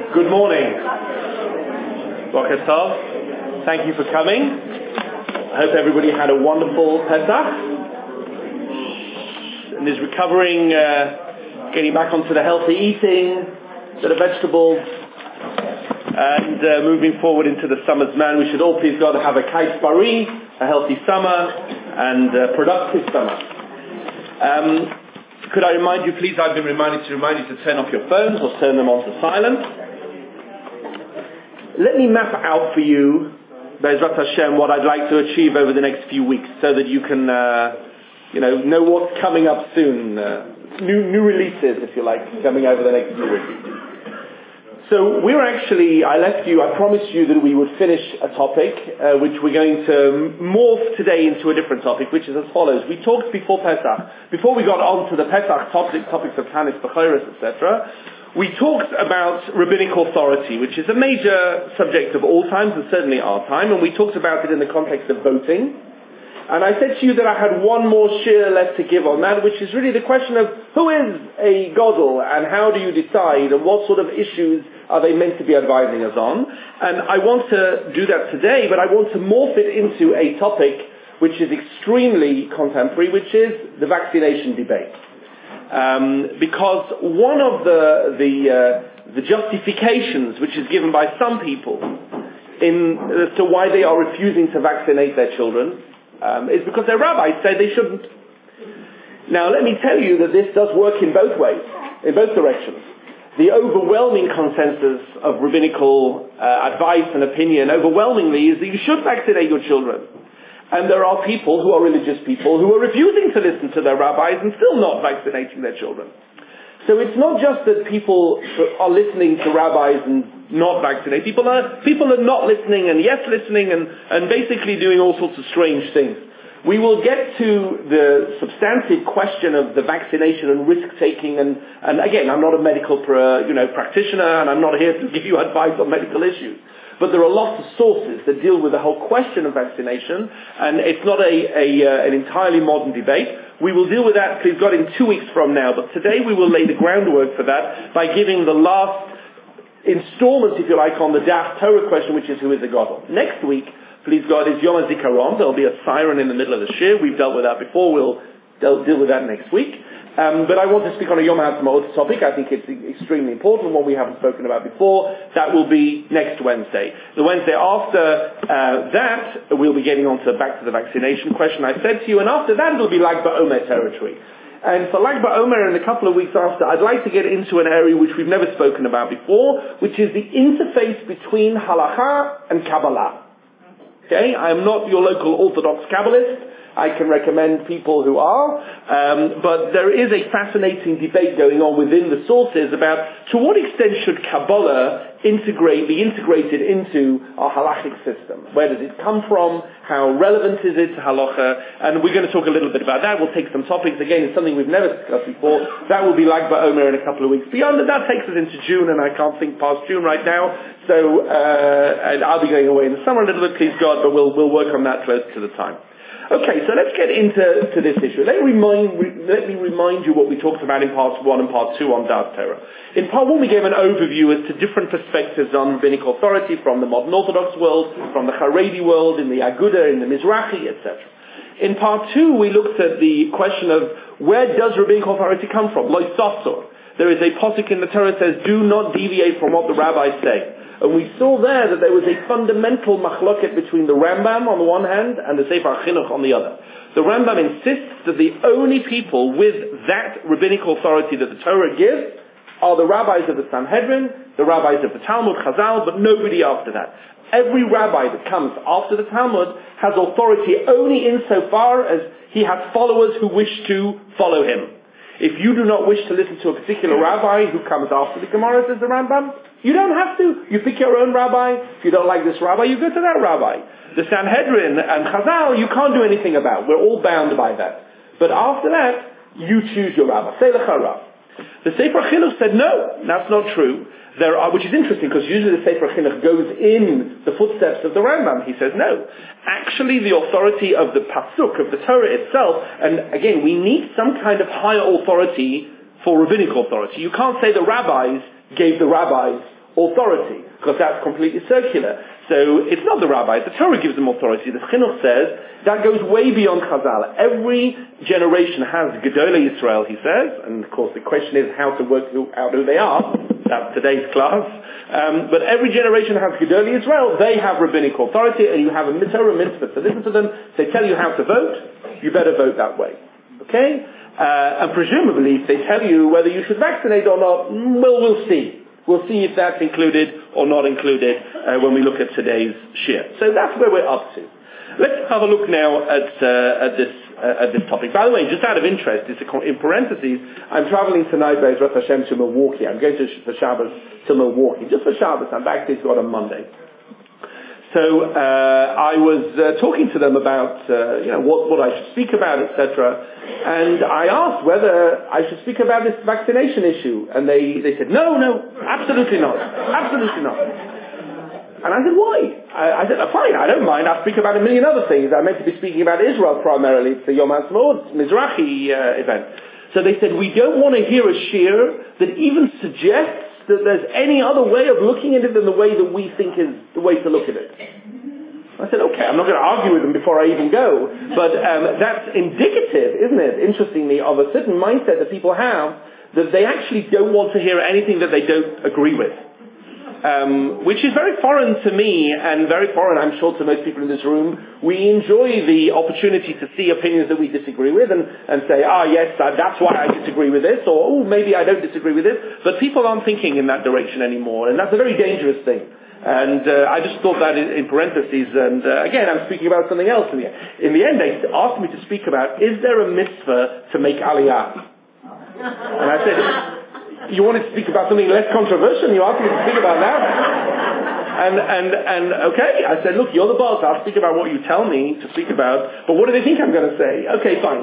Good morning. Boker Tov. Thank you for coming. I hope everybody had a wonderful Pesach and is recovering, getting back onto the healthy eating, the vegetables, and moving forward into the summer's man. We should all, please God, have a Kais Bari, a healthy summer, and a productive summer. Could I remind you, please, I've been reminded to remind you to turn off your phones or turn them on to silent. Let me map out for you, Be'ezrat Hashem, what I'd like to achieve over the next few weeks so that you can, know what's coming up soon. New releases, if you like, coming over the next few weeks. So I promised you that we would finish a topic, which we're going to morph today into a different topic, which is as follows. We talked before Pesach, before we got on to the Pesach topics of Tanis, Bechoros, etc., we talked about rabbinic authority, which is a major subject of all times and certainly our time, and we talked about it in the context of voting. And I said to you that I had one more shir left to give on that, which is really the question of who is a godel and how do you decide and what sort of issues are they meant to be advising us on. And I want to do that today, but I want to morph it into a topic which is extremely contemporary, which is the vaccination debate. Because one of the justifications which is given by some people as to why they are refusing to vaccinate their children is because their rabbis say they shouldn't. Now let me tell you that this does work in both ways, in both directions. The overwhelming consensus of rabbinical advice and opinion overwhelmingly is that you should vaccinate your children. And there are people who are religious people who are refusing to listen to their rabbis and still not vaccinating their children. So it's not just that people are listening to rabbis and not vaccinating. People are not listening and yes listening and basically doing all sorts of strange things. We will get to the substantive question of the vaccination and risk-taking and again, I'm not a medical practitioner and I'm not here to give you advice on medical issues. But there are lots of sources that deal with the whole question of vaccination, and it's not an entirely modern debate. We will deal with that, please God, in 2 weeks from now. But today we will lay the groundwork for that by giving the last installment, if you like, on the Daf Torah question, which is who is a Gadol. Next week, please God, is Yom HaZikaron. There will be a siren in the middle of the shir. We've dealt with that before. We'll deal with that next week. But I want to speak on a Yom HaAtzmaut topic. I think it's extremely important, one we haven't spoken about before. That will be next Wednesday. The Wednesday after that, we'll be getting back to the vaccination question I said to you, and after that it'll be Lag BaOmer territory. And for Lag BaOmer in a couple of weeks after, I'd like to get into an area which we've never spoken about before, which is the interface between Halacha and Kabbalah. Okay? I am not your local Orthodox Kabbalist. I can recommend people who are, but there is a fascinating debate going on within the sources about to what extent should Kabbalah be integrated into our halachic system. Where does it come from? How relevant is it to halacha? And we're going to talk a little bit about that. We'll take some topics. Again, it's something we've never discussed before. That will be Lag BaOmer in a couple of weeks. Beyond that takes us into June, and I can't think past June right now. So and I'll be going away in the summer a little bit, please God, but we'll work on that close to the time. Okay, so let's get into this issue. Let me remind you what we talked about in parts 1 and part 2 on Daf Torah. In part 1 we gave an overview as to different perspectives on rabbinic authority from the modern Orthodox world, from the Haredi world, in the Aguda, in the Mizrahi, etc. In part 2 we looked at the question of where does rabbinic authority come from? Lo Sasor. There is a posuk in the Torah that says, do not deviate from what the rabbis say. And we saw there that there was a fundamental machloket between the Rambam on the one hand and the Sefer Chinuch on the other. The Rambam insists that the only people with that rabbinic authority that the Torah gives are the rabbis of the Sanhedrin, the rabbis of the Talmud, Chazal, but nobody after that. Every rabbi that comes after the Talmud has authority only insofar as he has followers who wish to follow him. If you do not wish to listen to a particular rabbi who comes after the Gemara, says the Rambam, you don't have to. You pick your own rabbi. If you don't like this rabbi, you go to that rabbi. The Sanhedrin and Chazal, you can't do anything about. We're all bound by that. But after that, you choose your rabbi. Say lecha Rav. The Sefer Chinuch said, no, that's not true. Which is interesting because usually the Sefer Chinuch goes in the footsteps of the Rambam. He says, no. Actually, the authority of the Pasuk, of the Torah itself, and again, we need some kind of higher authority for rabbinic authority. You can't say the rabbis gave the rabbis authority, because that's completely circular. So it's not the rabbis, the Torah gives them authority. The Chinuch says that goes way beyond Chazal. Every generation has Gedolei Yisrael, he says, and of course the question is how to work out who they are. That's today's class. But every generation has Gedolei Yisrael. They have rabbinic authority, and you have a Torah mitzvah to listen to them. They tell you how to vote. You better vote that way. Okay? And presumably, if they tell you whether you should vaccinate or not, well, we'll see. We'll see if that's included or not included when we look at today's shir. So that's where we're up to. Let's have a look now at this topic. By the way, just out of interest, in parentheses, I'm traveling tonight by Ezrat Hashem to Milwaukee. I'm going for Shabbos to Milwaukee. Just for Shabbos. I'm back to God on Monday. So I was talking to them about what I should speak about, etc. And I asked whether I should speak about this vaccination issue, and they said no, absolutely not. And I said, why? I said, fine, I don't mind. I'll speak about a million other things. I meant to be speaking about Israel primarily. It's the Yom HaSvod Mizrahi event. So they said, we don't want to hear a shir that even suggests that there's any other way of looking at it than the way that we think is the way to look at it. I said, okay, I'm not going to argue with them before I even go. But that's indicative, isn't it, interestingly, of a certain mindset that people have, that they actually don't want to hear anything that they don't agree with. Which is very foreign to me, and very foreign, I'm sure, to most people in this room. We enjoy the opportunity to see opinions that we disagree with and say, yes, that's why I disagree with this, or maybe I don't disagree with this. But people aren't thinking in that direction anymore, and that's a very dangerous thing. And I just thought that in parentheses, and again, I'm speaking about something else. In the end, they asked me to speak about, is there a mitzvah to make aliyah? And I said, you wanted to speak about something less controversial, and you asked me to speak about that? And okay, I said, look, you're the boss, I'll speak about what you tell me to speak about, but what do they think I'm going to say? Okay, fine,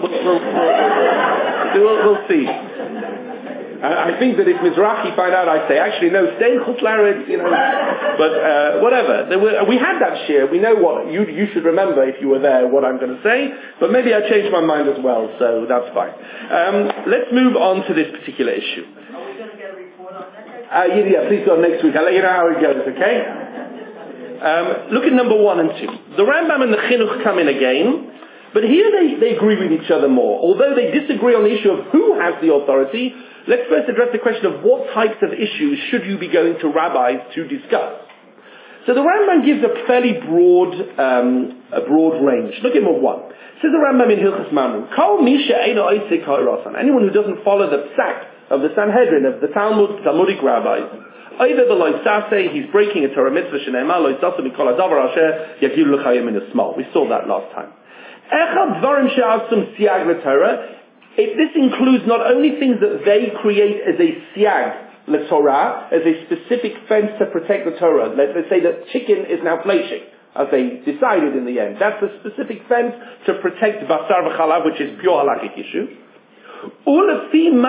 we'll see. I think that if Mizrahi find out, I say, actually, no, stay in Chutz La'aretz, but whatever. We had that shir. We know what, you should remember if you were there what I'm going to say, but maybe I changed my mind as well, so that's fine. Let's move on to this particular issue. Are we going to get a report on that? Yeah, please go next week. I'll let you know how it goes, okay? Look at number 1 and 2. The Rambam and the Chinuch come in again, but here they agree with each other more. Although they disagree on the issue of who has the authority, let's first address the question of what types of issues should you be going to rabbis to discuss. So the Rambam gives a fairly broad range. Look at number 1. Says the Rambam in Hilchos Mamre, Kol misha eino oisek ha'irasan. Anyone who doesn't follow the psak of the Sanhedrin, of the Talmudic rabbis, either the loy saseh, he's breaking a Torah mitzvah shene'emar loy saseh mikol hadavar asher yagilu l'chayim min asmal. We saw that last time. Echad dvarim she'asum siag l'Torah. This includes not only things that they create as a siag l'Torah, as a specific fence to protect the Torah. Let's say that chicken is now fleshing, as they decided in the end. That's a specific fence to protect basar v'chalav, which is pure halachic issue. Or anything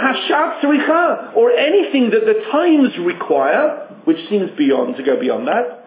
that the times require, which seems to go beyond that.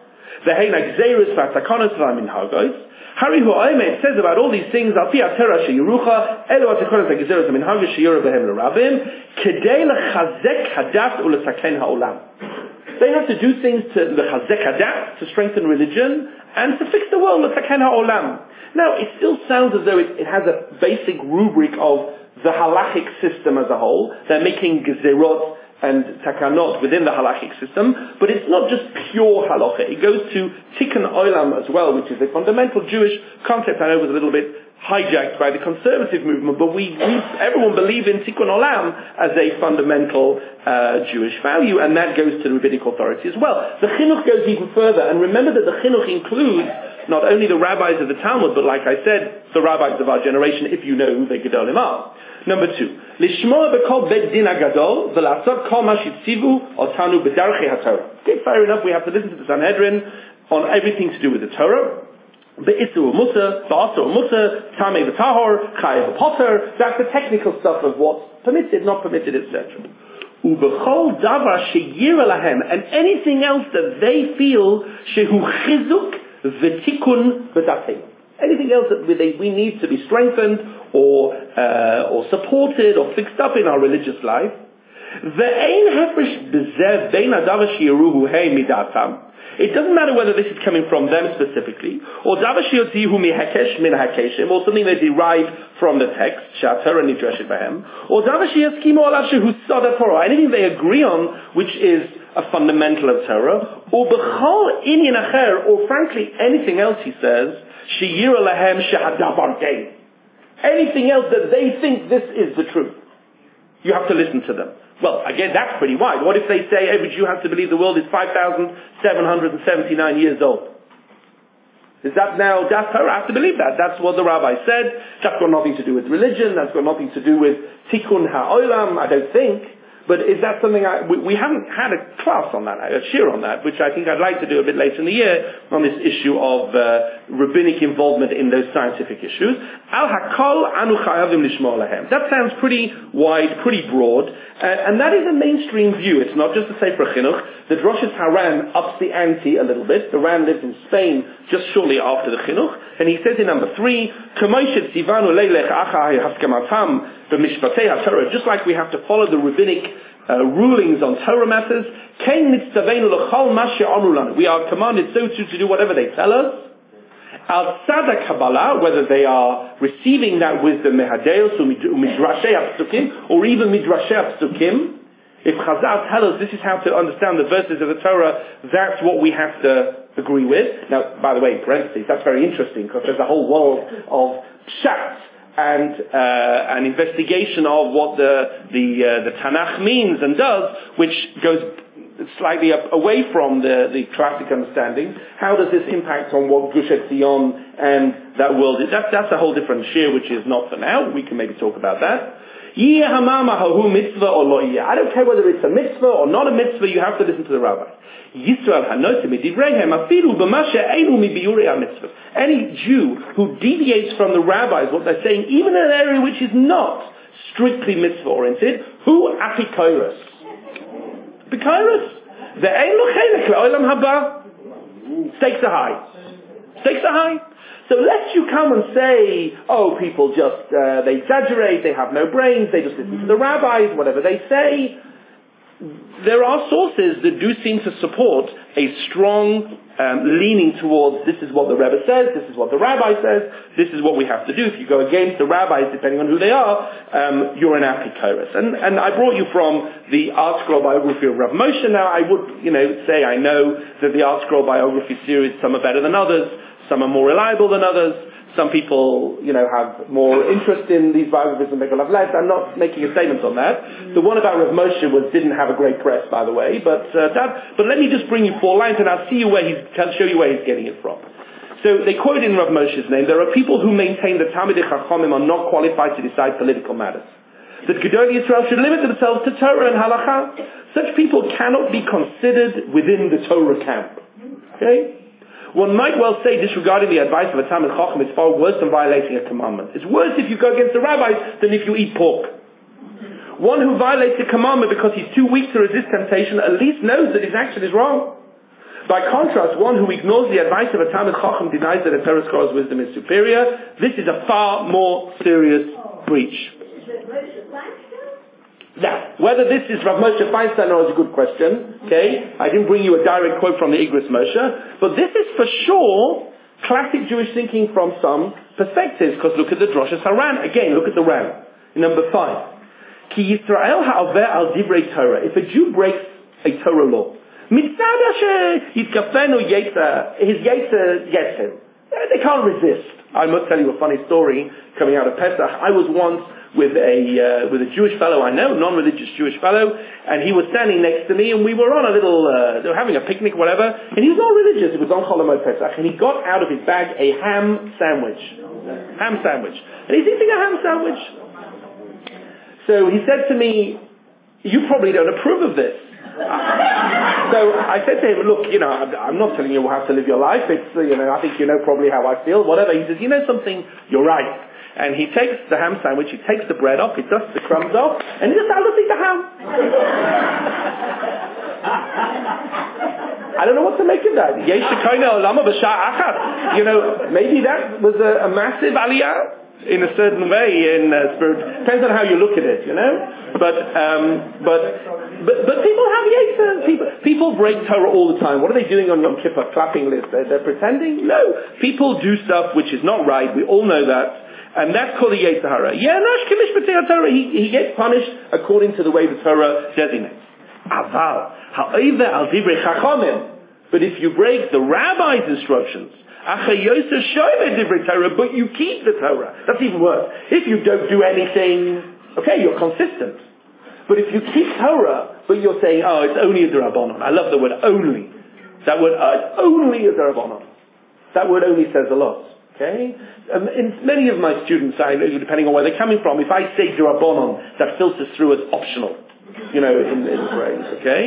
Harihu Oimed says about all these things, Al Pi HaTorah sheYerucha, Elu HaTekonos HaGezeros HaMinhagos sheYora Behem LeRabim, Kedei LeChazek Hadat ULeSaken HaOlam. They have to do things to LeChazek Hadat, to strengthen religion, and to fix the world, LeSaken HaOlam. Now, it still sounds as though it has a basic rubric of the halachic system as a whole. They're making gezerot and takanot within the halachic system, but it's not just pure halacha. It goes to tikkun olam as well, which is a fundamental Jewish concept. I know it was a little bit hijacked by the conservative movement, but everyone believes in tikkun olam as a fundamental Jewish value, and that goes to the rabbinic authority as well. The chinuch goes even further, and remember that the chinuch includes not only the rabbis of the Talmud, but like I said, the rabbis of our generation, if you know who the Gedolim are. Number 2, Lishmoa b'kol bet din hagadol v'lasot kol ma shitzivu otanu b'darchei haTorah. Okay, fair enough. We have to listen to the Sanhedrin on everything to do with the Torah. Be'isur musa, ba'asur musa, tamei v'tahor, chayev v'poter. That's the technical stuff of what's permitted, not permitted, etc. U'b'chol davar sheyira lahem, and anything else that they feel shehu chizuk v'tikun b'datei. Anything else that we need to be strengthened or supported or fixed up in our religious life. It doesn't matter whether this is coming from them specifically, or something they derive from the text, or anything they agree on, which is a fundamental of Torah, or frankly anything else he says, anything else that they think this is the truth. You have to listen to them. Well, again, that's pretty wide. What if they say every Jew has to believe the world is 5,779 years old? Is that now, that's Torah? I have to believe that. That's what the rabbi said. That's got nothing to do with religion. That's got nothing to do with tikkun ha'olam, I don't think. But is that something we haven't had a class on that, a shir on that, which I think I'd like to do a bit later in the year on this issue of rabbinic involvement in those scientific issues. Al hakol anu chayavim lishmor lahem. That sounds pretty wide, pretty broad, and that is a mainstream view. It's not just the Sefer Chinuch. The Droshes Haran ups the ante a little bit. The Ran lived in Spain just shortly after the Chinuch, and he says in number 3, just like we have to follow the rabbinic rulings on Torah matters, we are commanded so to do whatever they tell us. Al Tzad Kabbalah, whether they are receiving that wisdom mehadeus or midrashei psukim, or even midrashei psukim. If Chazal tell us this is how to understand the verses of the Torah, that's what we have to agree with. Now, by the way, in parentheses, that's very interesting because there's a whole world of pshat and an investigation of what the Tanakh means and does, which goes slightly away from the classic understanding. How does this impact on what Gush Etzion and that world is? That's a whole different shir, which is not for now. We can maybe talk about that. I don't care whether it's a mitzvah or not a mitzvah, you have to listen to the rabbi. Any Jew who deviates from the rabbis, what they're saying, even in an area which is not strictly mitzvah oriented, who apikoros? Apikoros. Stakes are high. Stakes are high. So lest you come and say, oh, people just, they exaggerate, they have no brains, they just listen to the rabbis, whatever they say. There are sources that do seem to support a strong leaning towards this is what the Rebbe says, this is what the rabbi says, this is what we have to do. If you go against the rabbis, depending on who they are, you're an apikoros. And I brought you from the Art Scroll biography of Rav Moshe. Now I would, say I know that the Art Scroll biography series, some are better than others. Some are more reliable than others. Some people, have more interest in these biographies and make a lot less. I'm not making a statement on that. The one about Rav Moshe didn't have a great press, by the way. But let me just bring you 4 lines, and I'll show you where he's getting it from. So they quote in Rav Moshe's name, there are people who maintain that Talmidei Chachamim are not qualified to decide political matters. That Gedolei Yisrael should limit themselves to Torah and Halakha. Such people cannot be considered within the Torah camp. Okay? One might well say disregarding the advice of a Talmid Chacham is far worse than violating a commandment. It's worse if you go against the rabbis than if you eat pork. One who violates a commandment because he's too weak to resist temptation at least knows that his action is wrong. By contrast, one who ignores the advice of a Talmid Chacham denies that a Torah scholar's wisdom is superior. This is a far more serious breach. Now, whether this is Rav Moshe Feinstein or is a good question, okay? I didn't bring you a direct quote from the Igros Moshe, but this is for sure classic Jewish thinking from some perspectives, because look at the Droshes Haran. Again, look at the Ran. Number 5. Ki Yisrael ha'aver al divrei Torah. If a Jew breaks a Torah law, mitzad yitkafenu yetzer, his yetzer gets him. They can't resist. I must tell you a funny story coming out of Pesach. I was once with a Jewish fellow I know, non-religious Jewish fellow, and he was standing next to me, and we were on a little, they were having a picnic, whatever, and he was not religious. It was on Chol Hamoed Pesach, and he got out of his bag a ham sandwich. Ham sandwich. And he's eating a ham sandwich. So he said to me, you probably don't approve of this. So I said to him, look, I'm not telling you how to live your life. It's, I think you know probably how I feel, whatever. He says, you know something? You're right. And he takes the ham sandwich, he takes the bread off, he dusts the crumbs off, and he just, I'll just eat the ham. I don't know what to make of that. Maybe that was a massive aliyah. in a certain way in spirit. Depends on how you look at it, you know. But people have Yetzer. People break Torah all the time. What are they doing on Yom Kippur? Clapping lists. They're pretending? No. People do stuff which is not right. We all know that. And that's called the Yetzer Hara. He gets punished according to the way the Torah designates. Aval. Ha'over al divrei chachamim. But if you break the rabbi's instructions, but you keep the Torah, that's even worse. If you don't do anything, okay, you're consistent. But if you keep Torah, but you're saying, oh, it's only a D'Rabbanan. I love the word only. That word, it's only a D'Rabbanan. That word only says a lot. Okay? In many of my students, depending on where they're coming from, if I say D'Rabbanan, that filters through as optional. You know, in the phrase, okay?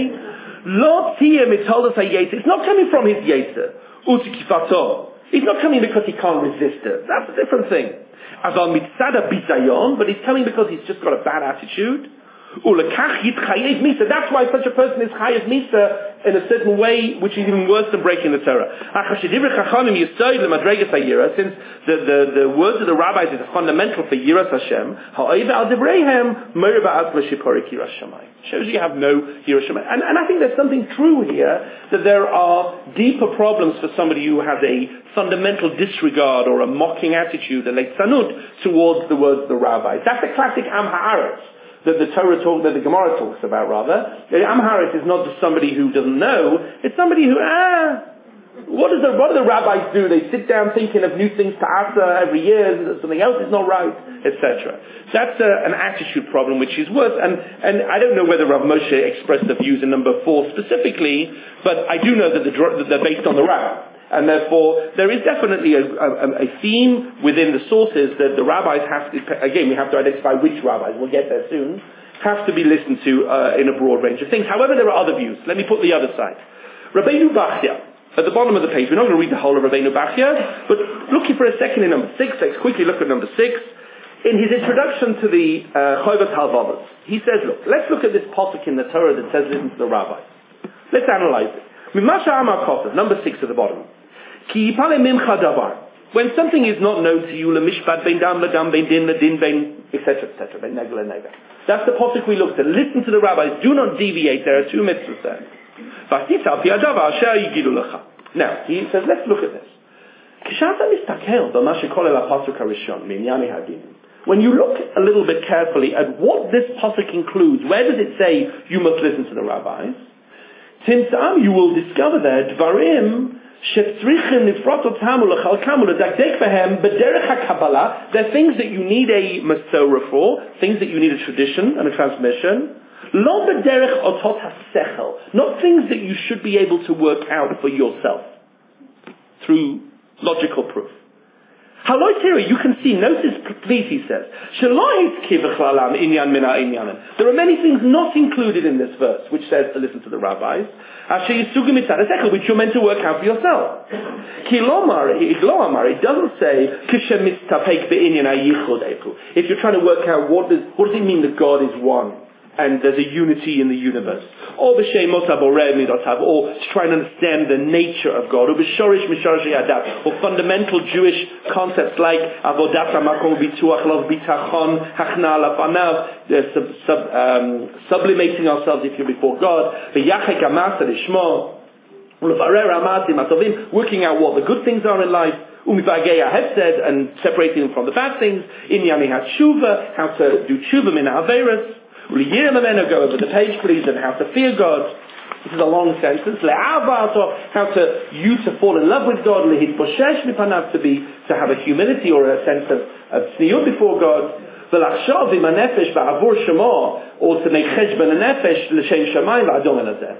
It's not coming from his Yetzer. He's not coming because he can't resist it. That's a different thing. But he's coming because he's just got a bad attitude. That's why such a person is chayav misa in a certain way, which is even worse than breaking the Torah. Since the words of the rabbis is fundamental for Yiras Hashem, shows you have no Yiras Hashem. And I think there's something true here, that there are deeper problems for somebody who has a fundamental disregard or a mocking attitude, a leitzanut, towards the words of the rabbis. That's a classic Am Haaretz that the Gemara talks about, rather. The Am Haaretz is not just somebody who doesn't know, it's somebody who, what do the rabbis do? They sit down thinking of new things to answer every year, something else is not right, etc. That's an attitude problem which is worse, and I don't know whether Rav Moshe expressed the views in number 4 specifically, but I do know that they're based on the rabbi. And therefore, there is definitely a theme within the sources that the rabbis have to, again, we have to identify which rabbis, we'll get there soon, have to be listened to in a broad range of things. However, there are other views. Let me put the other side. Rabbeinu Bachya, at the bottom of the page, we're not going to read the whole of Rabbeinu Bachya, but looking for a second in number 6, let's quickly look at number 6. In his introduction to the Chovet Halvavos, he says, look, let's look at this posuk in the Torah that says listen to the rabbis. Let's analyze it. Number 6 at the bottom. When something is not known to you, etc., that's the posuk we looked at. Listen to the rabbis. Do not deviate. There are 2 mitzvahs there. Now, he says, let's look at this. When you look a little bit carefully at what this pasuk includes, where does it say you must listen to the rabbis? You will discover there dvarim they're things that you need a masorah for, things that you need a tradition and a transmission. Not things that you should be able to work out for yourself through logical proof. You can see, notice please, he says, there are many things not included in this verse, which says to listen to the rabbis, which you're meant to work out for yourself. It doesn't say, if you're trying to work out what does it mean that God is one and there's a unity in the universe, or to try and understand the nature of God, or fundamental Jewish concepts like sublimating ourselves if you're before God, working out what the good things are in life, and separating them from the bad things, how to do tshuva min ha'averos. Go over the page, please, and how to fear God. This is a long sentence. How to fall in love with God. To have a humility or a sense of tzniut before God. Or to make cheshbon nefesh l'shem shamayim v'adom elazeh.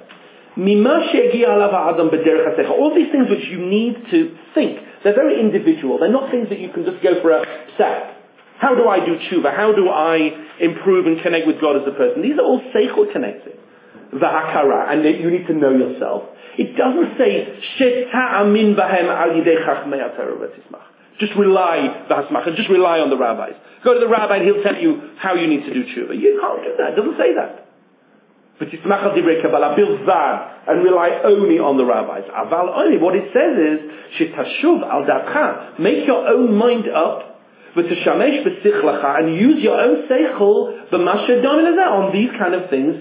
All these things which you need to think. They're very individual. They're not things that you can just go for a sack. How do I do tshuva? How do I improve and connect with God as a person? These are all seichel connected. V'hakara, and you need to know yourself. It doesn't say, she'ta'amin bahem al yidei chachmei HaTorah v'tismach. Just rely on the rabbis. Go to the rabbi and he'll tell you how you need to do tshuva. You can't do that. It doesn't say that. V'tismach al divrei kabbalah, bilvad, and rely only on the rabbis. Aval only, what it says is, she'tashuv al datcha, make your own mind up, v'tishamesh b'sichlacha, and use your own seichel on these kind of things.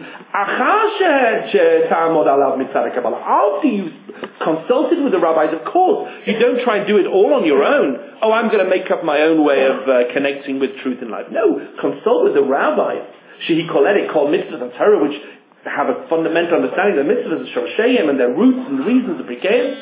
After you consulted with the rabbis, of course, you don't try and do it all on your own. Oh, I'm going to make up my own way of connecting with truth in life. No, consult with the rabbis. Shehi koledik, called mitzvahs and Torah, which have a fundamental understanding of the mitzvahs and shorshayim and their roots and reasons of brikeim.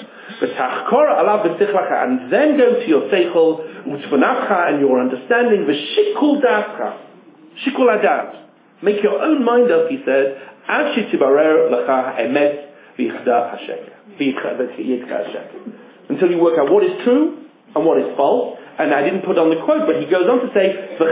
And then go to your seichel and your understanding, v'shikul dascha, shikul adat. Make your own mind up, he said, ad shetibarer lecha emet v'yichda hasheker, until you work out what is true and what is false. And I didn't put on the quote, but he goes on to say,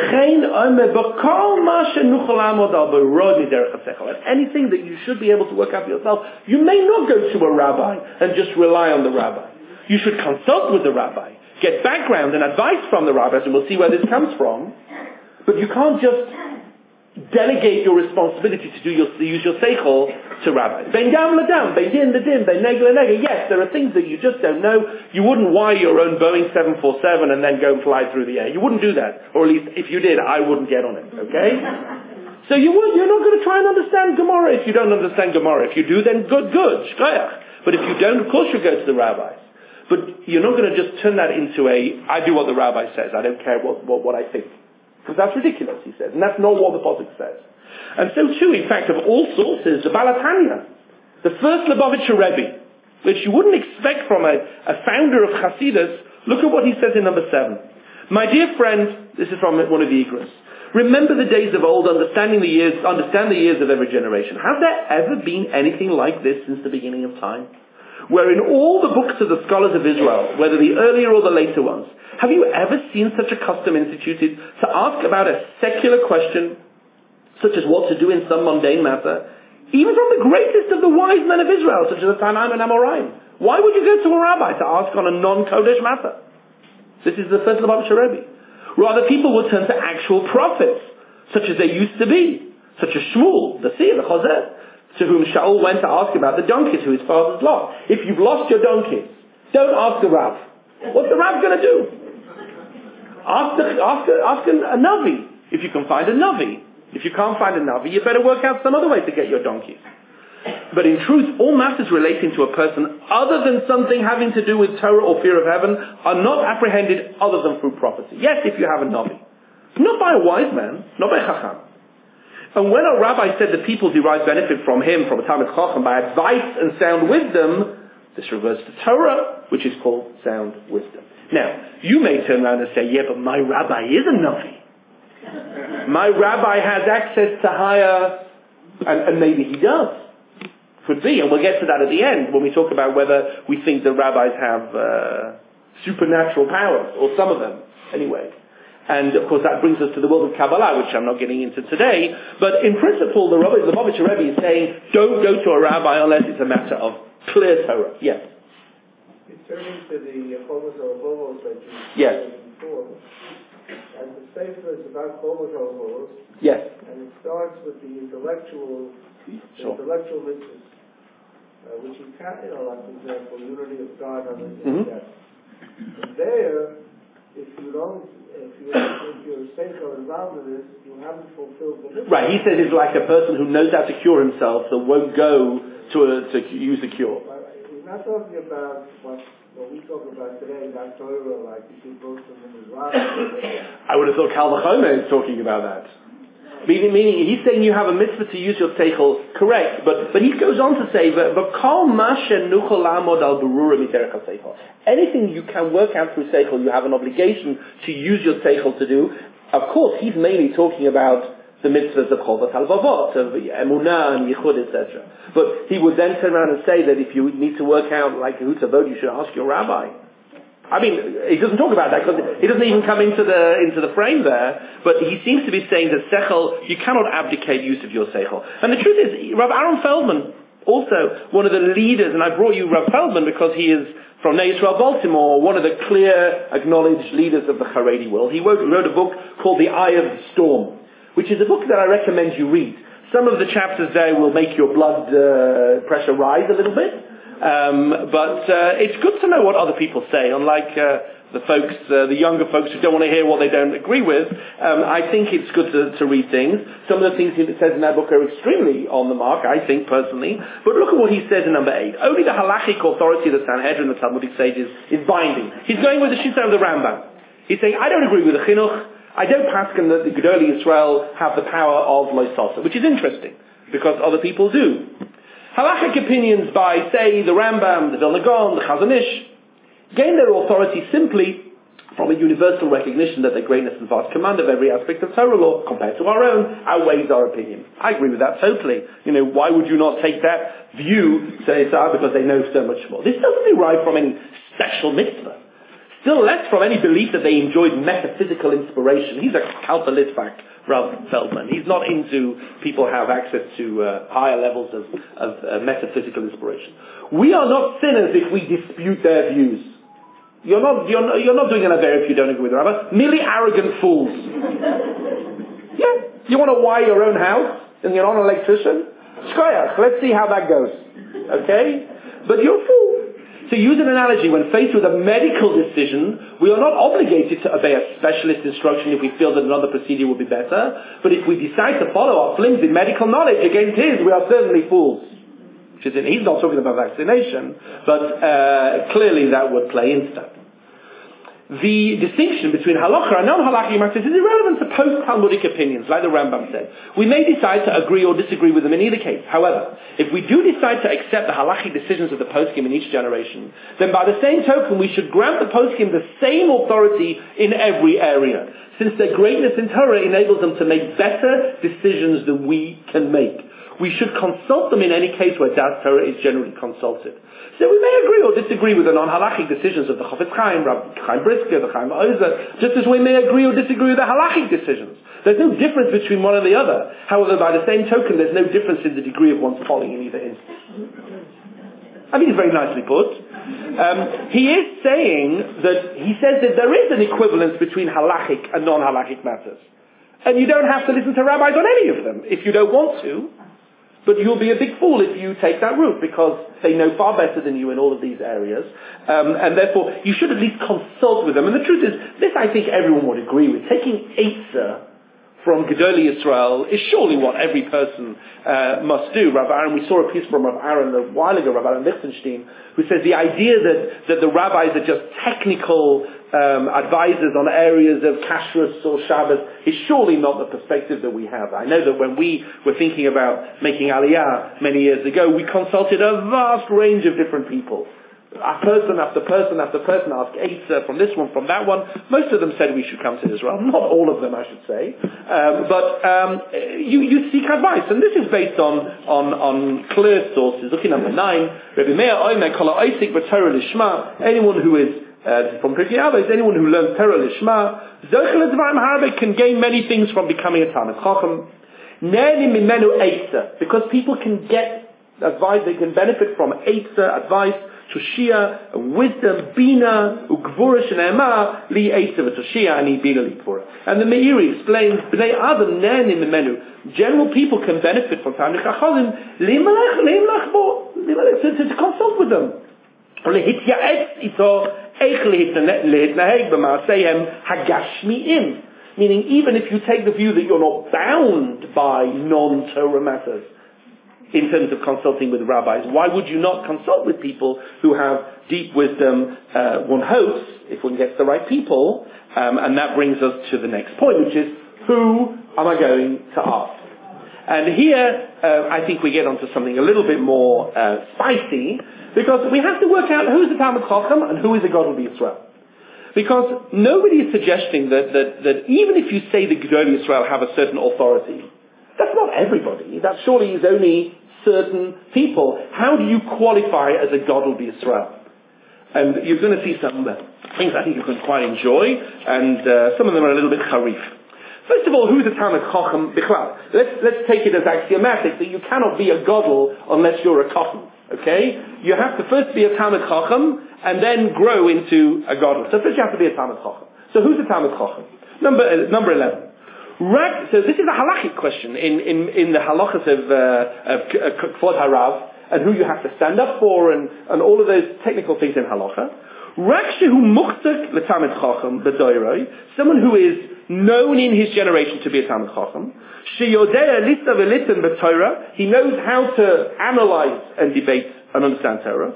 and anything that you should be able to work out for yourself, you may not go to a rabbi and just rely on the rabbi. You should consult with the rabbi, get background and advice from the rabbis, and we'll see where this comes from. But you can't just delegate your responsibility to use your seichel to rabbis. Ben gam ladam, ben din ladin, ben neg leneg. Yes, there are things that you just don't know. You wouldn't wire your own Boeing 747 and then go and fly through the air. You wouldn't do that. Or at least, if you did, I wouldn't get on it. Okay? So you're not going to try and understand Gemara if you don't understand Gemara. If you do, then good, shkoyach. But if you don't, of course you go to the rabbis. But you're not going to just turn that into I do what the rabbi says. I don't care what I think. Because that's ridiculous, he says. And that's not what the Pasuk says. And so too, in fact, of all sources, the Baal HaTanya, the first Lubavitcher Rebbe, which you wouldn't expect from a founder of Hasidus, look at what he says in number 7. My dear friend, this is from one of the Igros, remember the days of old, understand the years of every generation. Has there ever been anything like this since the beginning of time? Where in all the books of the scholars of Israel, whether the earlier or the later ones, have you ever seen such a custom instituted to ask about a secular question, such as what to do in some mundane matter, even from the greatest of the wise men of Israel, such as the Tanaim and Amoraim? Why would you go to a rabbi to ask on a non-Kodesh matter? This is the first Lubavitcher Rebbe. Rather, people would turn to actual prophets, such as there used to be, such as Shmuel, the seer, the Chazir, to whom Shaul went to ask about the donkeys who his father's lost. If you've lost your donkeys, don't ask the Rav. What's the Rav going to do? Ask a Navi, if you can find a Navi. If you can't find a Navi, you better work out some other way to get your donkeys. But in truth, all matters relating to a person other than something having to do with Torah or fear of heaven are not apprehended other than through prophecy. Yes, if you have a Navi. Not by a wise man, not by Chacham. And when a rabbi said that people derive benefit from him, from a Talmid Chacham, by advice and sound wisdom, this reverts to Torah, which is called sound wisdom. Now, you may turn around and say, yeah, but my rabbi is a Navi. My rabbi has access to higher, and maybe he does. Could be, and we'll get to that at the end when we talk about whether we think the rabbis have supernatural powers, or some of them, anyway. And of course that brings us to the world of Kabbalah, which I'm not getting into today. But in principle, the Lubavitcher Rebbe is saying, don't go to a rabbi unless it's a matter of clear Torah. Yes. Returning to the Chomos HaRavos that you said before, and the Sefer is about Chomos HaRavos. Yes. And it starts with the intellectual mitzvahs, which you can't, like for example, unity of God on the death. And there, if your seichel involved in this, you haven't fulfilled the mitzvah. Right. He says it's like a person who knows how to cure himself that won't go to use the cure. He's not talking about what we talk about today, not Torah, like you see both of them as well. I would have thought Kal V'chomer is talking about that. Meaning, he's saying you have a mitzvah to use your seichel, correct, but he goes on to say, anything you can work out through seichel, you have an obligation to use your seichel to do. Of course, he's mainly talking about the mitzvahs of Chovat HaLvavot, of Emunah and Yichud, etc. But he would then turn around and say that if you need to work out like who to vote, you should ask your rabbi. I mean, he doesn't talk about that because it doesn't even come into the frame there. But he seems to be saying that seichel, you cannot abdicate use of your seichel. And the truth is, Rav Aaron Feldman, also one of the leaders, and I brought you Rav Feldman because he is from Nei Yisrael Baltimore, one of the clear, acknowledged leaders of the Haredi world. He wrote a book called The Eye of the Storm, which is a book that I recommend you read. Some of the chapters there will make your blood pressure rise a little bit. But it's good to know what other people say, unlike the folks, the younger folks who don't want to hear what they don't agree with, I think it's good to read things. Some of the things he says in that book are extremely on the mark, I think, personally. But look at what he says in number 8. Only the halachic authority of the Sanhedrin, the Talmudic sages, is binding. He's going with the Shita of the Rambam. He's saying, I don't agree with the Chinuch. I don't paskin that the Gedolei Yisrael have the power of Loisasa, which is interesting, because other people do. Halachic opinions by, say, the Rambam, the Vilna Gaon, the Chazon Ish, gain their authority simply from a universal recognition that the greatness and vast command of every aspect of Torah law, compared to our own, outweighs our opinion. I agree with that totally. Why would you not take that view, say, because they know so much more? This doesn't derive from any special mitzvah. Still less from any belief that they enjoyed metaphysical inspiration. He's a Kalpa Litvak, Rav Feldman. He's not into people have access to higher levels of metaphysical inspiration. We are not sinners if we dispute their views. You're not doing an Avera if you don't agree with the Rabbi. Merely arrogant fools. Yeah. You want to wire your own house and you're not an electrician? Shkoyach. Let's see how that goes. Okay? But you're a fool. To use an analogy, when faced with a medical decision, we are not obligated to obey a specialist instruction if we feel that another procedure would be better. But if we decide to follow our flimsy medical knowledge against his, we are certainly fools. He's not talking about vaccination, but clearly that would play into that. The distinction between halacha and non-halachic matters is irrelevant to post-Talmudic opinions, like the Rambam said. We may decide to agree or disagree with them in either case. However, if we do decide to accept the halachic decisions of the poskim in each generation, then by the same token we should grant the poskim the same authority in every area, since their greatness in Torah enables them to make better decisions than we can make. We should consult them in any case where Das Torah is generally consulted. So we may agree or disagree with the non-halachic decisions of the Chofetz Chaim, Rabbi Chaim Brisker, the Chaim Ozer, just as we may agree or disagree with the halachic decisions. There's no difference between one and the other. However, by the same token, there's no difference in the degree of one's folly in either instance. I think it's very nicely put. He is saying that, he says that there is an equivalence between halachic and non-halachic matters. And you don't have to listen to rabbis on any of them if you don't want to. But you'll be a big fool if you take that route, because they know far better than you in all of these areas. And therefore, you should at least consult with them. And the truth is, this I think everyone would agree with. Taking Eitzah from Gedolei Yisrael is surely what every person must do. Rav Aaron, we saw a piece from Rav Aaron a while ago, Rav Aaron Lichtenstein, who says the idea that the rabbis are just technical advisors on areas of kashrus or Shabbos is surely not the perspective that we have. I know that when we were thinking about making Aliyah many years ago, we consulted a vast range of different people. Person after person after person asked Eitzah from this one, from that one. Most of them said we should come to Israel. Not all of them, I should say. You seek advice. And this is based on clear sources. Look at number 9. Rabbi Meir Omer Kol Ha'osek B'Torah Lishma. Anyone who is from Pirkei Avos, anyone who learns Torah Lishma, Zochel Advarim Harbe, can gain many things from becoming a Talmid Chacham. Ne'ni Mimenu Eitzah, because people can get advice, they can benefit from Eitzah, advice, Tushia, wisdom, Bina, Ugvura Shne'emah, Li Eitzah V'Tushia, and Bina Li Gvura. And the Meiri explains, B'nei Adam Ne'ni Mimenu, general people can benefit from Talmid Chacham, to consult with them. Meaning, even if you take the view that you're not bound by non-Torah matters in terms of consulting with rabbis, why would you not consult with people who have deep wisdom, one hopes, if one gets the right people? And that brings us to the next point, which is, who am I going to ask? And here, I think we get onto something a little bit more spicy, because we have to work out who's the Talmid Chacham and who is the Gadol B'Yisrael. Because nobody is suggesting that even if you say the Gedolei Yisrael have a certain authority, that's not everybody. That surely is only certain people. How do you qualify as a Gadol B'Yisrael? And you're going to see some things I think you can quite enjoy, and some of them are a little bit charif. First of all, who's a Talmid Chacham Bichlal? Let's take it as axiomatic that you cannot be a Gadol unless you're a Kohen. Okay? You have to first be a Talmid Chacham and then grow into a Gadol. So first you have to be a Talmid Chacham. So who's a Talmid Chacham? Number 11. So this is a halachic question in the halachas of Kvod Harav, and who you have to stand up for and all of those technical things in halacha. Someone who is known in his generation to be a Talmid Chacham. He knows how to analyze and debate and understand Torah.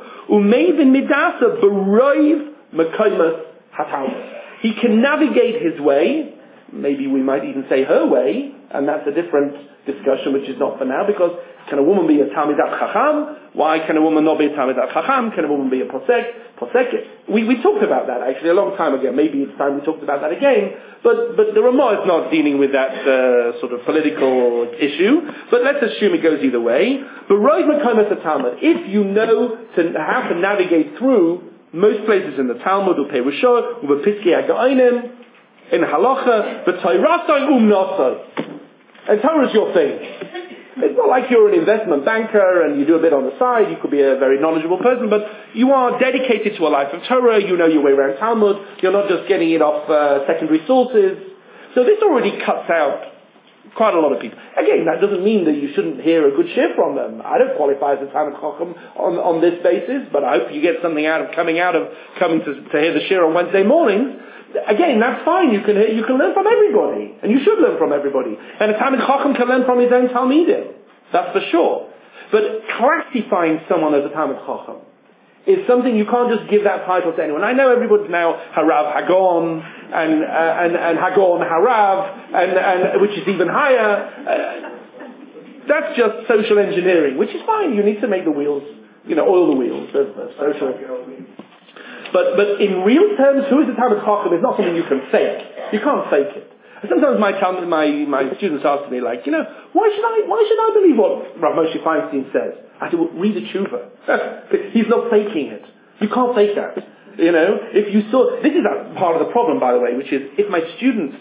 He can navigate his way, maybe we might even say her way, and that's a different discussion which is not for now, because can a woman be a Talmidat Chacham? Why can a woman not be a Talmidat Chacham? Can a woman be a Posek? We talked about that actually a long time ago. Maybe it's time we talked about that again. But the Ramah is not dealing with that sort of political issue. But let's assume it goes either way. But Roiv Mekomas a Talmud. If you know how to navigate through most places in the Talmud, Uperushah, Ubepiski Againim, in Halacha, B'Toirasai Umnasai. And Torah is your thing. It's not like you're an investment banker and you do a bit on the side. You could be a very knowledgeable person, but you are dedicated to a life of Torah. You know your way around Talmud. You're not just getting it off secondary sources. So this already cuts out quite a lot of people. Again, that doesn't mean that you shouldn't hear a good shir from them. I don't qualify as a Talmid Chacham on this basis, but I hope you get something out of coming to hear the shir on Wednesday mornings. Again, that's fine. You can learn from everybody, and you should learn from everybody. And a Talmid Chacham can learn from his own Talmidim. That's for sure. But classifying someone as a Talmid Chacham is something you can't just give that title to anyone. I know everybody's now Harav Hagon and Hagon Harav, and which is even higher. That's just social engineering, which is fine. You need to make the wheels, oil the wheels of social. But in real terms, who is the Talmid Chacham is not something you can fake. You can't fake it. And sometimes my students ask me, why should I believe what Rav Moshe Feinstein says? I say, well, read the tshuva. He's not faking it. You can't fake that. If you saw, this is part of the problem, by the way, which is if my students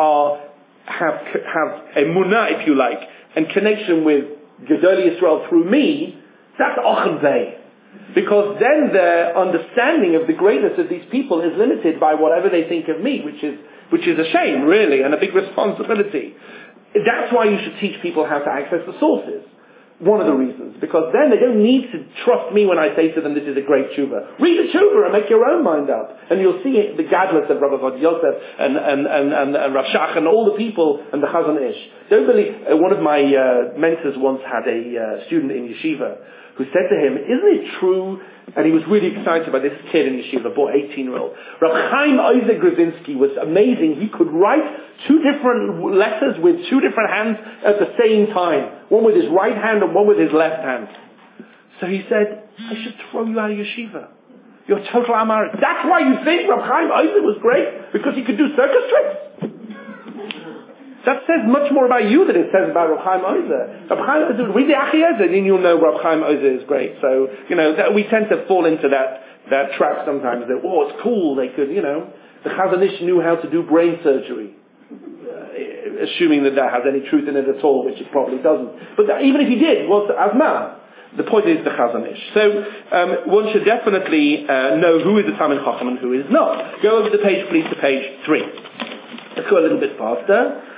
have a munah, if you like, and connection with Gedolei Yisrael through me, that's ochem vei. Because then their understanding of the greatness of these people is limited by whatever they think of me, which is a shame, really, and a big responsibility. That's why you should teach people how to access the sources. One of the reasons. Because then they don't need to trust me when I say to them, this is a great tshuva. Read the tshuva and make your own mind up. And you'll see the gadlus of Rabbi Avad Yosef and Rav Shach and all the people and the Chazon Ish. Don't believe, one of my mentors once had a student in yeshiva who said to him, isn't it true, and he was really excited by this kid in yeshiva, boy, 18-year-old. Rav Chaim Ozer Grudzinski was amazing. He could write two different letters with two different hands at the same time. One with his right hand and one with his left hand. So he said, I should throw you out of yeshiva. You're total Amharic. That's why you think Rav Chaim Ozer was great? Because he could do circus tricks? That says much more about you than it says about Rav Chaim Ozer. Rav Chaim Ozer, read the Achiezer, then you'll know Rav Chaim Ozer is great. So, that we tend to fall into that trap sometimes. That, it's cool, they could, the Chazon Ish knew how to do brain surgery. Assuming that has any truth in it at all, which it probably doesn't. But even if he did, what's Asma? The point is the Chazon Ish. So, one should definitely know who is the Talmid Chacham and who is not. Go over the page, please, to page 3. Let's go a little bit faster.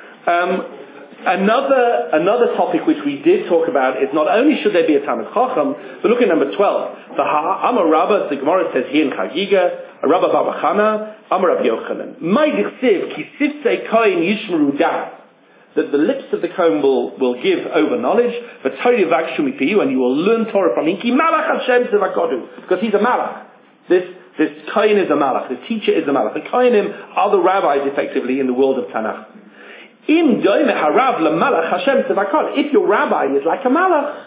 Another topic which we did talk about is not only should there be a Talmid Chacham, but look at number 12. The Amar Rabbah, the Gemara says here in Chagiga, Rabbah Bar Chana, Amar Rabbi Yochanan. My dichsiv ki siftei kohen yishmeru das. That the lips of the kohen will give over knowledge, but Torah vakshu mipiyu, and you will learn Torah from him. Ki malach Hashem tzevakodu, because he's a malach. This kohen is a malach. The teacher is a malach. The kohenim are the rabbis, effectively, in the world of Tanakh. If your rabbi is like a malach,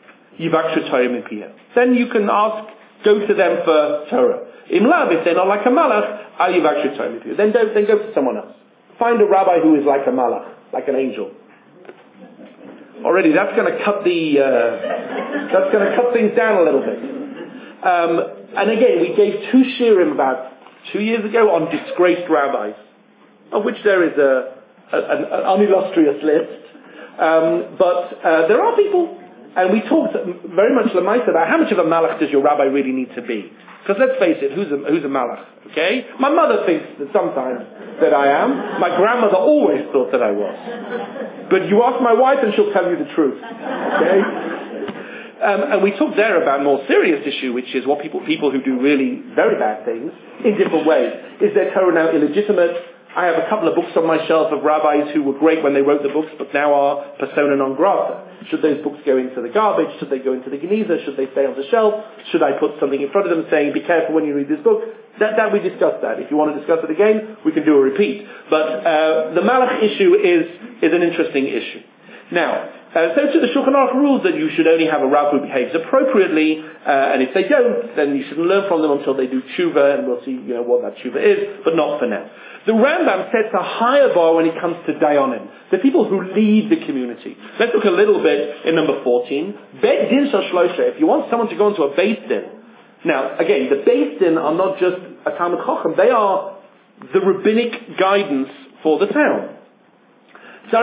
then you can go to them for Torah. If they're not like a malach, then go to someone else. Find a rabbi who is like a malach, like an angel. Already, that's going to cut things down a little bit. And again, we gave 2 shirim about 2 years ago on disgraced rabbis, of which there is an unillustrious list. But there are people, and we talked very much lemaisa about how much of a malach does your rabbi really need to be. Because let's face it, who's a malach? Okay? My mother thinks that sometimes that I am. My grandmother always thought that I was. But you ask my wife and she'll tell you the truth. Okay? And we talked there about a more serious issue, which is what people who do really very bad things in different ways. Is their Torah now illegitimate? I have a couple of books on my shelf of rabbis who were great when they wrote the books, but now are persona non grata. Should those books go into the garbage? Should they go into the geniza? Should they stay on the shelf? Should I put something in front of them saying, be careful when you read this book? That we discussed that. If you want to discuss it again, we can do a repeat. But the Malach issue is an interesting issue. Now, so to the Shulchan Aruch rules that you should only have a Rav who behaves appropriately, and if they don't, then you shouldn't learn from them until they do tshuva, and we'll see what that tshuva is, but not for now. The Rambam sets a higher bar when it comes to dayanim, the people who lead the community. Let's look a little bit in number 14. Bet din shel shlosha. If you want someone to go into a beis din, now again, the beis din are not just a Talmud Chacham; they are the rabbinic guidance for the town. To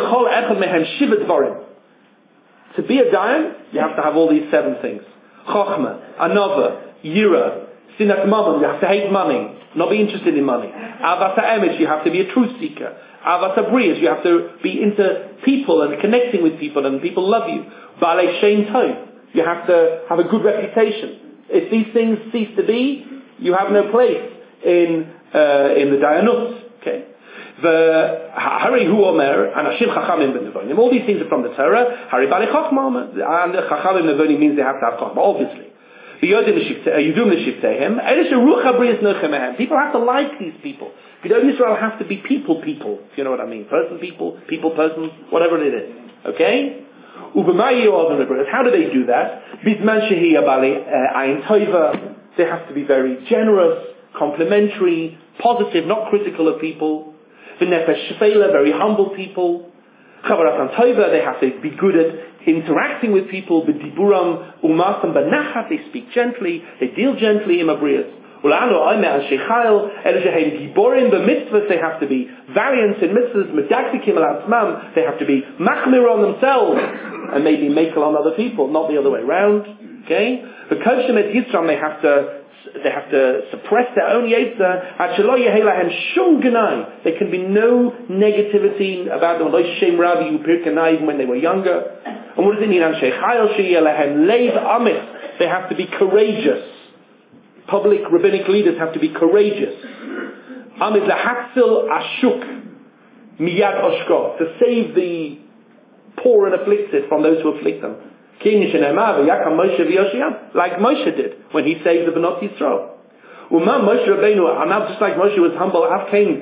be a dayan, you have to have all these 7 things: Chochmah, Anova, Yira, Sinat Mammon. You have to hate money, not be interested in money. Avas ha'emes, you have to be a truth seeker. Avas ha'briyas, you have to be into people and connecting with people, and people love you. Baalei shein tov, you have to have a good reputation. If these things cease to be, you have no place in the dayanut. Okay. The Hari Hu Omer and Ashim Chachamim B'Nevonim. All these things are from the Torah. Hari Bali Chachma, and Chachamim B'Nevonim means they have to have Chachma, obviously. People have to like these people. Gedolei Yisrael have to be people, if you know what I mean. Person, person, whatever it is. Okay? How do they do that? They have to be very generous, complimentary, positive, not critical of people. V'nefesh shfeila, very humble people. Chavarat Tova, they have to be good at interacting with people. B'diburam umasam b'nachat, they speak gently, they deal gently in abrias. Ulano oime al sheichayil, eleshehem giborim b'mitzvahs, they have to be valiant in mitzvahs. Medaktikim al atzmam, they have to be machmir on themselves and maybe makel on other people, not the other way around. Okay, the koshim et yisram, they have to suppress their own yetzer. There can be no negativity about them. Even when they were younger. And what does it mean? They have to be courageous. Public rabbinic leaders have to be courageous. To save the poor and afflicted from those who afflict them. Like Moshe did when he saved the Bnot Yisrael. Moshe Rabbeinu, Anav, just like Moshe was humble, what does it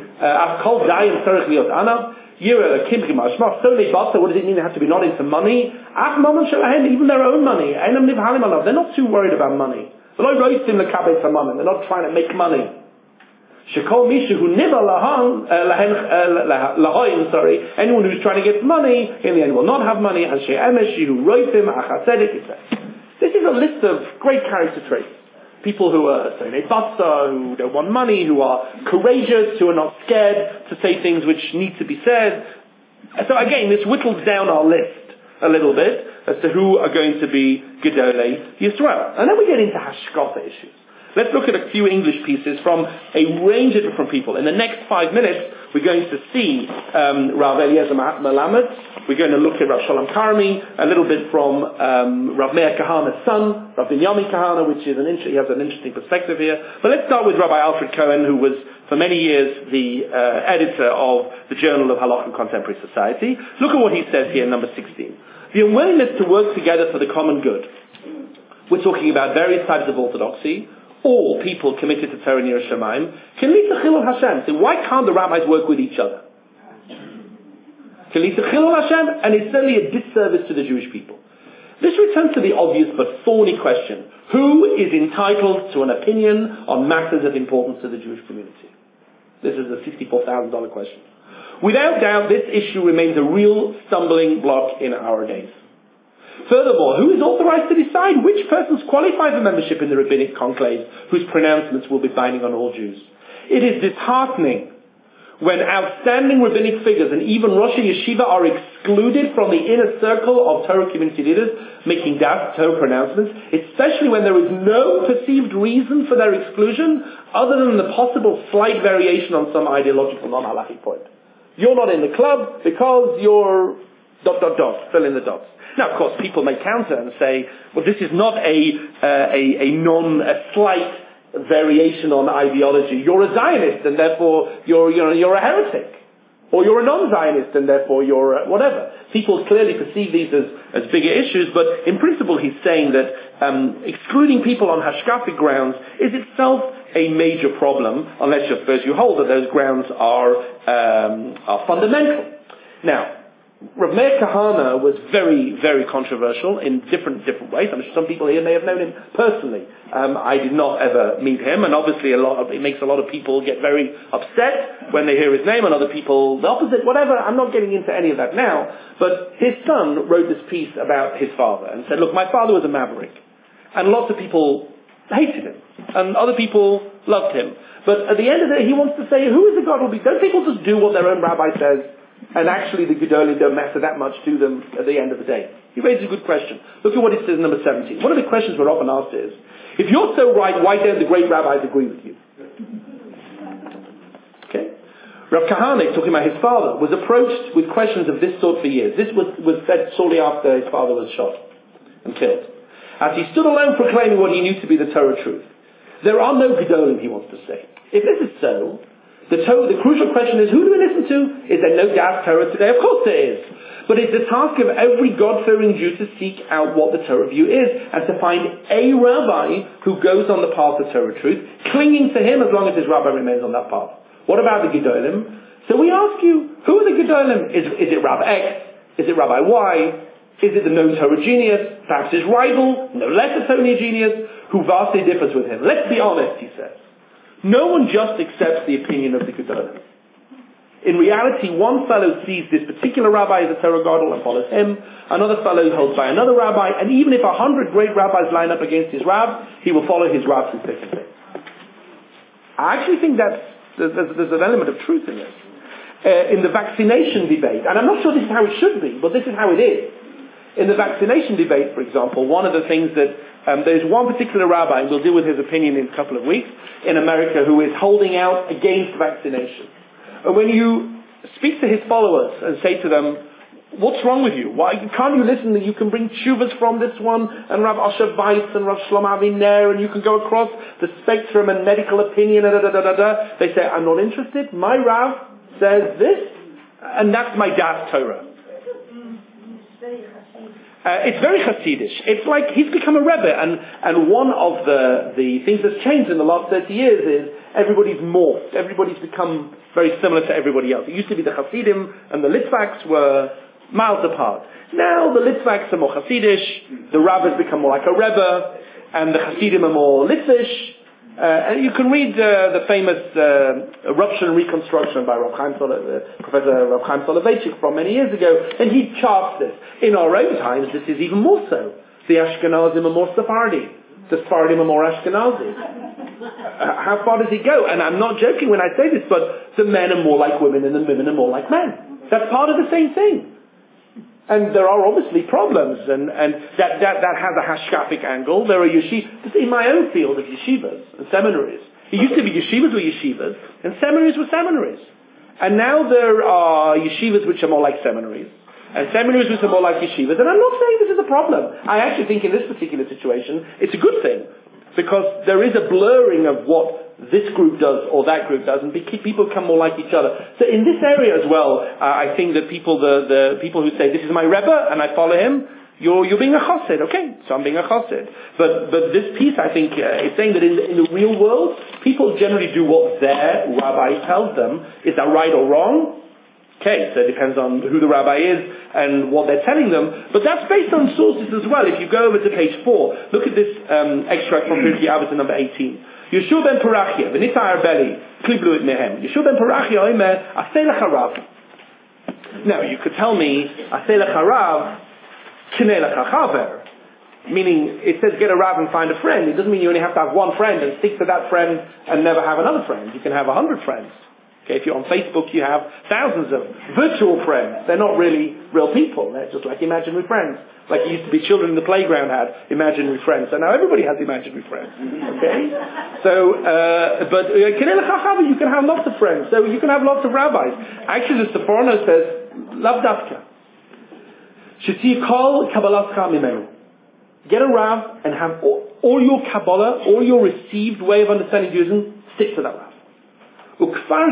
mean they have to be not into money? Even their own money. They're not too worried about money. They're not trying to make money. Anyone who's trying to get money, in the end will not have money. This is a list of great character traits. People who are who don't want money, who are courageous, who are not scared to say things which need to be said. So again, this whittles down our list a little bit as to who are going to be Gedolei Yisrael. And then we get into hashkafa issues. Let's look at a few English pieces from a range of different people. In the next 5 minutes, we're going to see Rav Eliezer Melamed. We're going to look at Rav Shalom Karmi, a little bit from Rav Meir Kahana's son, Rav Binyamin Kahana, which is he has an interesting perspective here. But let's start with Rabbi Alfred Cohen, who was for many years the editor of the Journal of Halacha and Contemporary Society. Look at what he says here in number 16. The unwillingness to work together for the common good. We're talking about various types of orthodoxy. All people committed to Torah and Yiras Shamayim can lead to Chilul Hashem. So why can't the rabbis work with each other? Can lead to Chilul Hashem, and it's certainly a disservice to the Jewish people. This returns to the obvious but thorny question: who is entitled to an opinion on matters of importance to the Jewish community? This is a $64,000 question. Without doubt, this issue remains a real stumbling block in our days. Furthermore, who is authorized to decide which persons qualify for membership in the rabbinic conclave whose pronouncements will be binding on all Jews? It is disheartening when outstanding rabbinic figures and even Rosh Yeshiva are excluded from the inner circle of Torah community leaders making Torah pronouncements, especially when there is no perceived reason for their exclusion other than the possible slight variation on some ideological non-halachic point. You're not in the club because you're Fill in the dots. Now, of course, people may counter and say, well, this is not a slight variation on ideology. You're a Zionist, and therefore you're a heretic. Or you're a non-Zionist, and therefore you're whatever. People clearly perceive these as bigger issues, but in principle he's saying that excluding people on hashkafic grounds is itself a major problem, unless you suppose you hold that those grounds are fundamental. Now, Rav Meir Kahana was very, very controversial in different ways. I'm sure some people here may have known him personally. I did not ever meet him, and obviously it makes a lot of people get very upset when they hear his name, and other people the opposite, whatever. I'm not getting into any of that now, but his son wrote this piece about his father and said, look, my father was a maverick, and lots of people hated him, and other people loved him. But at the end of the day, he wants to say, who is the God will be? Don't people just do what their own rabbi says? And actually the Gedolim don't matter that much to them at the end of the day. He raises a good question. Look at what he says in number 17. One of the questions we're often asked is, if you're so right, why don't the great rabbis agree with you? Okay? Rav Kahane, talking about his father, was approached with questions of this sort for years. This was said shortly after his father was shot and killed. As he stood alone proclaiming what he knew to be the Torah truth. There are no Gedolim, he wants to say. If this is so, the crucial question is, who do we listen to? Is there no Das Torah today? Of course there is. But it's the task of every God-fearing Jew to seek out what the Torah view is and to find a rabbi who goes on the path of Torah truth, clinging to him as long as his rabbi remains on that path. What about the Gedolim? So we ask you, who are the Gedolim? Is it Rabbi X? Is it Rabbi Y? Is it the known Torah genius? Perhaps his rival, no less a Torah genius, who vastly differs with him? Let's be honest, he says. No one just accepts the opinion of the Gedolim. In reality, one fellow sees this particular rabbi as a Torah gadol and follows him. Another fellow holds by another rabbi, and even if 100 great rabbis line up against his rab, he will follow his rab through thick and thin. I actually think there's an element of truth in this. In the vaccination debate, and I'm not sure this is how it should be, but this is how it is. In the vaccination debate, for example, one of the things that there's one particular rabbi, and we'll deal with his opinion in a couple of weeks, in America, who is holding out against vaccination. And when you speak to his followers and say to them, what's wrong with you? Why can't you listen that you can bring tshuvas from this one, and Rav Asher Weiss and Rav Shlomo Aviner, and you can go across the spectrum and medical opinion, They say, I'm not interested. My Rav says this, and that's my Das Torah. It's very Hasidish. It's like he's become a Rebbe, and one of the things that's changed in the last 30 years is everybody's morphed. Everybody's become very similar to everybody else. It used to be the Hasidim and the Litvaks were miles apart. Now the Litvaks are more Hasidish, the Rabbis become more like a Rebbe, and the Hasidim are more Litvish. And you can read the famous Eruption and Reconstruction by Professor Rav Chaim Soloveitchik from many years ago, and he charts this. In our own times, this is even more so. The Ashkenazim are more Sephardi. The Sephardim are more Ashkenazi. How far does he go? And I'm not joking when I say this, but the men are more like women and the women are more like men. That's part of the same thing. And there are obviously problems, and that has a hashkafic angle. There are yeshivas, in my own field of yeshivas and seminaries. It used to be yeshivas were yeshivas, and seminaries were seminaries. And now there are yeshivas which are more like seminaries, and seminaries which are more like yeshivas. And I'm not saying this is a problem. I actually think in this particular situation, it's a good thing, because there is a blurring of what this group does or that group does, and people become more like each other. So in this area as well, I think that people, the people who say, this is my Rebbe and I follow him, you're being a chassid. Okay, so I'm being a chassid. But this piece, I think, is saying that in the real world, people generally do what their rabbi tells them. Is that right or wrong? Okay, so it depends on who the rabbi is and what they're telling them. But that's based on sources as well. If you go over to page 4, look at this extract from Pirkei Avos number 18. Yeshua ben Parachia, v'nita arbeli, kliblu et mehem. Yeshua ben Parachia oimer, aseh lecha rav. Now, you could tell me, aseh lecha rav, kinei lecha chaver. Meaning, it says get a rav and find a friend. It doesn't mean you only have to have one friend and stick to that friend and never have another friend. You can have 100 friends. Okay, if you're on Facebook, you have thousands of virtual friends. They're not really real people. They're just like imaginary friends. Like it used to be children in the playground had imaginary friends. So now everybody has imaginary friends. Okay? So, but you can have lots of friends. So you can have lots of rabbis. Actually, the Seforno says, Lav Dafka. Sheti kol kabbalascha mimenu. Get a Rav and have all your Kabbalah, all your received way of understanding Judaism, stick to that Rav. You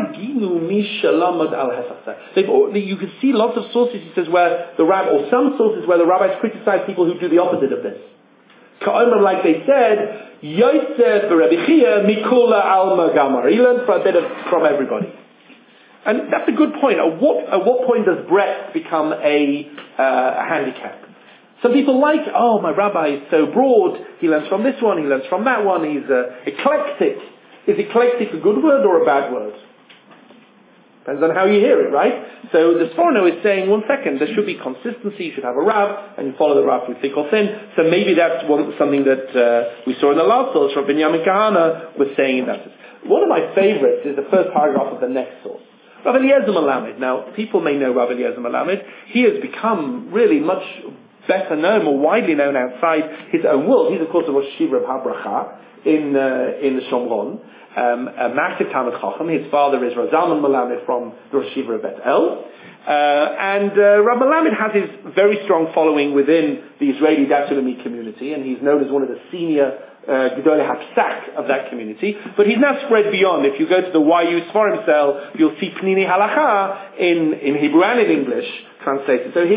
can see lots of sources, he says, where the Rav, or some sources where the rabbis criticize people who do the opposite of this. Like they said, Yosef Rabbi Chia Mikula Alma Gamar. He learned from everybody. And that's a good point. At what point does breadth become a handicap? Some people like, my rabbi is so broad, he learns from this one, he learns from that one, he's eclectic. Is eclectic a good word or a bad word? Depends on how you hear it, right? So the Sforno is saying, 1 second, there should be consistency, you should have a Rav, and you follow the Rav through thick or thin. So maybe that's something that we saw in the last source, Rabbi Binyamin Kahana was saying that. One of my favorites is the first paragraph of the next source. Rav Eliezer Melamed. Now, people may know Rav Eliezer Melamed. He has become really much better known, more widely known outside his own world. He's, of course, the Rosh Yeshiva of Habracha in the Shomron. A massive Talmid Chacham. His father is Razalman Melamed from the Rosh Yeshiva of Bet El. And Rav Melamed has his very strong following within the Israeli Datulami community, and he's known as one of the senior Gedolei Hapsak of that community. But he's now spread beyond. If you go to the YU Sforim cell, you'll see Pnini Halacha in Hebrew and in English translated. So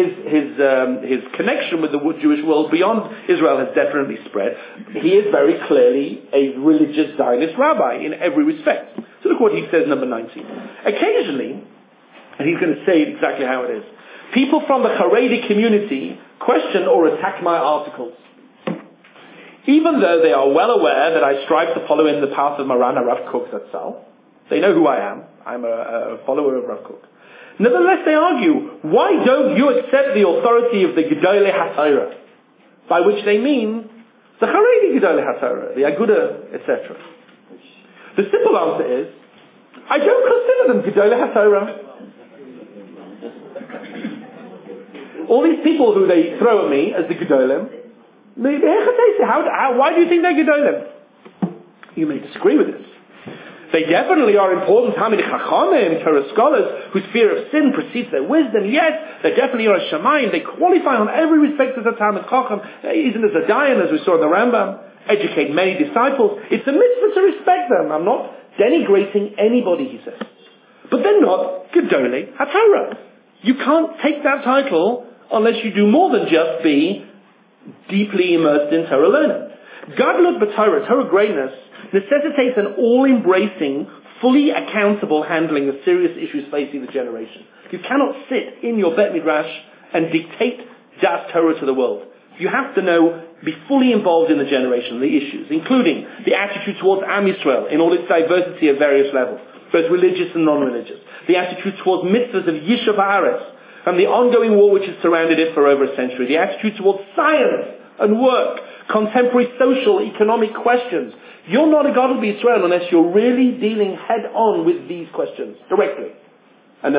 his connection with the Jewish world beyond Israel has definitely spread. He is very clearly a religious Zionist rabbi in every respect. So look what he says, number 19. Occasionally, and he's going to say exactly how it is, people from the Haredi community question or attack my articles. Even though they are well aware that I strive to follow in the path of Maran Rav Kook Zatzal, they know who I am. I'm a follower of Rav Kook. Nevertheless, they argue, why don't you accept the authority of the Gedolei HaTorah? By which they mean the Haredi Gedolei HaTorah, the Aguda, etc. The simple answer is, I don't consider them Gedolei HaTorah. All these people who they throw at me as the Gedolim, why do you think they're Gedolim? You may disagree with this. They definitely are important Talmidei Chachamim, Torah scholars, whose fear of sin precedes their wisdom. Yes, they definitely are a Shamayim. They qualify on every respect as a Talmid Chacham, even as a Dayan, as we saw in the Rambam, educate many disciples. It's a mitzvah to respect them. I'm not denigrating anybody, he says. But they're not Gedolei HaTorah. You can't take that title unless you do more than just be deeply immersed in Torah learning. Gadlut b'Torah, Torah greatness, necessitates an all-embracing, fully accountable handling of serious issues facing the generation. You cannot sit in your Bet Midrash and dictate Das Torah to the world. You have to be fully involved in the generation, the issues, including the attitude towards Am Yisrael in all its diversity at various levels, both religious and non-religious. The attitude towards mitzvahs of Yishuv Haaretz, and the ongoing war which has surrounded it for over a century. The attitude towards science and work, contemporary social, economic questions. You're not a Gadol B'Yisrael unless you're really dealing head-on with these questions, directly, and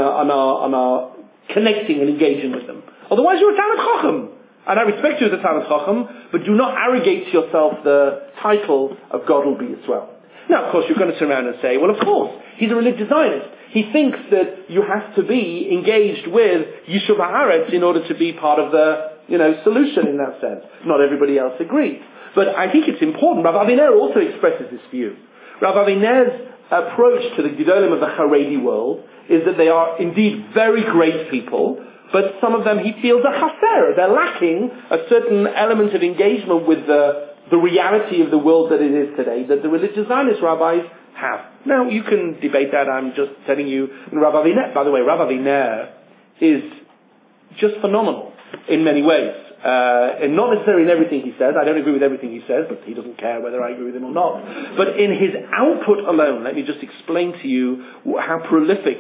are connecting and engaging with them. Otherwise you're a Talmid Chacham. And I respect you as a Talmid Chacham, but do not arrogate to yourself the title of Gadol B'Yisrael. Now, of course, you're going to turn around and say, well, of course, he's a religious Zionist. He thinks that you have to be engaged with Yishuv Haaretz in order to be part of the, solution in that sense. Not everybody else agrees. But I think it's important. Rav Aviner also expresses this view. Rav Aviner's approach to the Gedolim of the Haredi world is that they are indeed very great people, but some of them he feels are chaser. They're lacking a certain element of engagement with the reality of the world that it is today, that the religious Zionist rabbis have. Now, you can debate that. I'm just telling you. Rav Aviner, by the way, Rav Aviner is just phenomenal in many ways. And not necessarily in everything he says. I don't agree with everything he says, but he doesn't care whether I agree with him or not. But in his output alone, let me just explain to you how prolific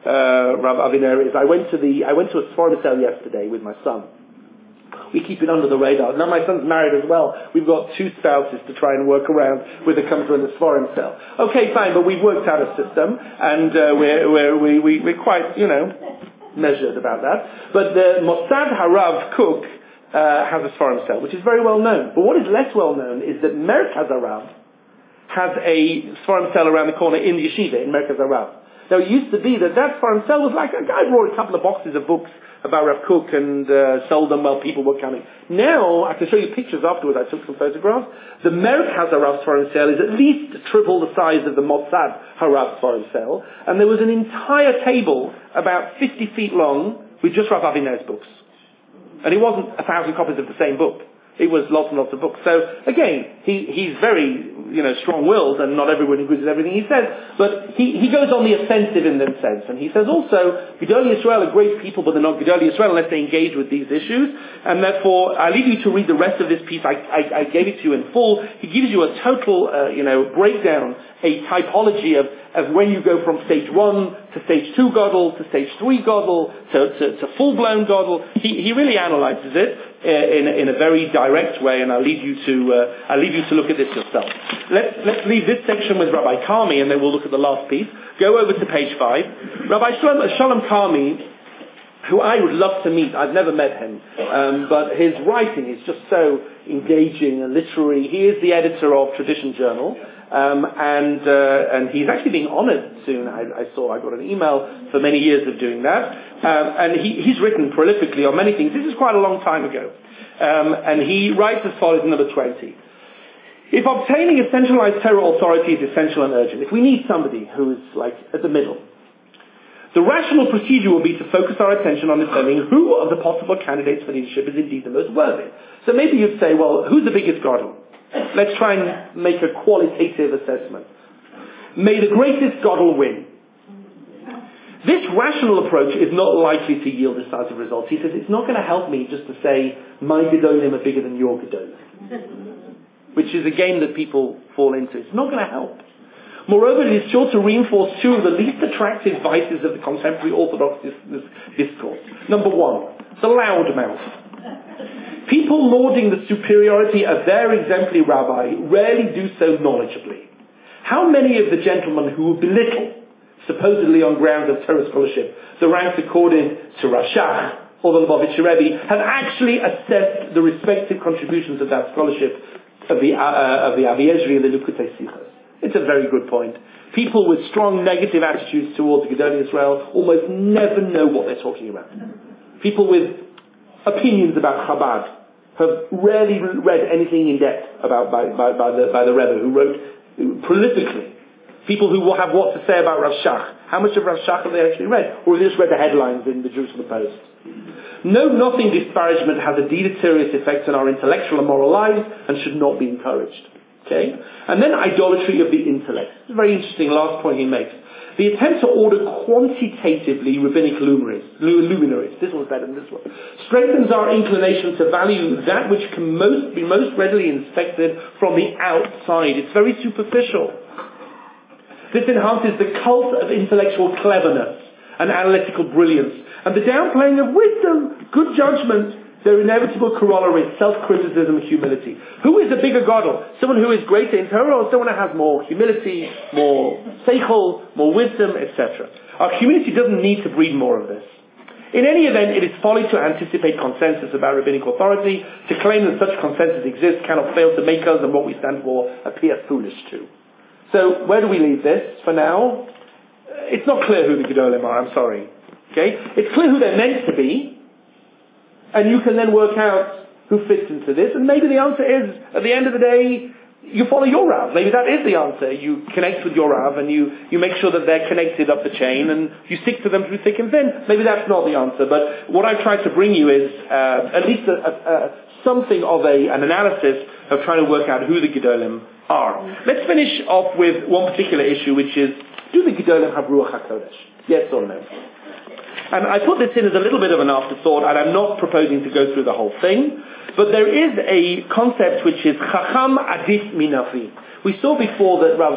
Rav Aviner is. I went to a Sforim cell yesterday with my son. We keep it under the radar. Now my son's married as well. We've got 2 spouses to try and work around with the comfort in the Sforim cell. Okay, fine, but we've worked out a system, and we're quite, measured about that. But the Mossad Harav Kook has a Sforim cell, which is very well known. But what is less well known is that Merkaz Harav has a Sforim cell around the corner in the yeshiva, in Merkaz Harav. There used to be that Sfarim Sale was like a guy brought a couple of boxes of books about Rav Kook and sold them while people were coming. Now, I can show you pictures afterwards, I took some photographs. The Merkaz Harav Sfarim Sale is at least triple the size of the Mossad Harav Sfarim Sale, and there was an entire table about 50 feet long with just Rav Aviner's books. And it wasn't 1,000 copies of the same book. It was lots and lots of books. So, again, he's very, strong-willed, and not everyone agrees with everything he says, but he goes on the offensive in that sense. And he says also, Gedolei Yisrael are great people, but they're not Gedolei Yisrael unless they engage with these issues. And therefore, I leave you to read the rest of this piece. I gave it to you in full. He gives you a total, breakdown, a typology of when you go from stage 1 to stage 2 Godel, to stage 3 Godel, to full-blown Godel. He really analyzes it in a very direct way, and I'll leave you to look at this yourself. Let's leave this section with Rabbi Karmi, and then we'll look at the last piece. Go over to page 5. Rabbi Shalom Karmi, who I would love to meet. I've never met him, but his writing is just so engaging and literary. He is the editor of Tradition Journal, and he's actually being honored soon. I got an email for many years of doing that, and he's written prolifically on many things. This is quite a long time ago, and he writes as follows in number 20. If obtaining a centralized Torah authority is essential and urgent, if we need somebody who is like at the middle, the rational procedure will be to focus our attention on determining who of the possible candidates for leadership is indeed the most worthy. So maybe you'd say, well, who's the biggest Godel? Let's try and make a qualitative assessment. May the greatest Godel win. This rational approach is not likely to yield decisive results. He says it's not going to help me just to say my Gedolim are bigger than your Gedolim, which is a game that people fall into. It's not going to help. Moreover, it is sure to reinforce two of the least attractive vices of the contemporary Orthodox discourse. Number 1, the loudmouth. People lauding the superiority of their exemplary rabbi rarely do so knowledgeably. How many of the gentlemen who belittle, supposedly on grounds of Torah scholarship, the ranks accorded to Rashach or the Lubavitcher Rebbe, have actually assessed the respective contributions of that scholarship of the Avi Ezri and the Likutei Sichos? It's a very good point. People with strong negative attitudes towards Gedolei Yisrael almost never know what they're talking about. People with opinions about Chabad have rarely read anything in depth by the Rebbe, who wrote prolifically. People who will have what to say about Rav Shach. How much of Rav Shach have they actually read? Or have they just read the headlines in the Jerusalem Post? No, nothing disparagement has a deleterious effect on our intellectual and moral lives and should not be encouraged. Okay? And then idolatry of the intellect. It's a very interesting last point he makes. The attempt to order quantitatively rabbinic luminaries, this one's better than this one, strengthens our inclination to value that which can be most readily inspected from the outside. It's very superficial. This enhances the cult of intellectual cleverness and analytical brilliance, and the downplaying of wisdom, good judgment, their inevitable corollary, self-criticism and humility. Who is a bigger Godel? Someone who is greater in Torah, or someone who has more humility, more seichel, more wisdom, etc. Our community doesn't need to breed more of this. In any event, it is folly to anticipate consensus about rabbinic authority. To claim that such consensus exists cannot fail to make us and what we stand for appear foolish too. So, where do we leave this for now? It's not clear who the Gedolim are, I'm sorry. Okay? It's clear who they're meant to be, and you can then work out who fits into this, and maybe the answer is, at the end of the day, you follow your Rav. Maybe that is the answer. You connect with your Rav, and you make sure that they're connected up the chain, and you stick to them through thick and thin. Maybe that's not the answer, but what I've tried to bring you is at least something of an analysis of trying to work out who the Gedolim are. Let's finish off with one particular issue, which is, do the Gedolim have Ruach HaKodesh? Yes or no? And I put this in as a little bit of an afterthought, and I'm not proposing to go through the whole thing, but there is a concept which is Chacham Adif Minavi. We saw before that Rav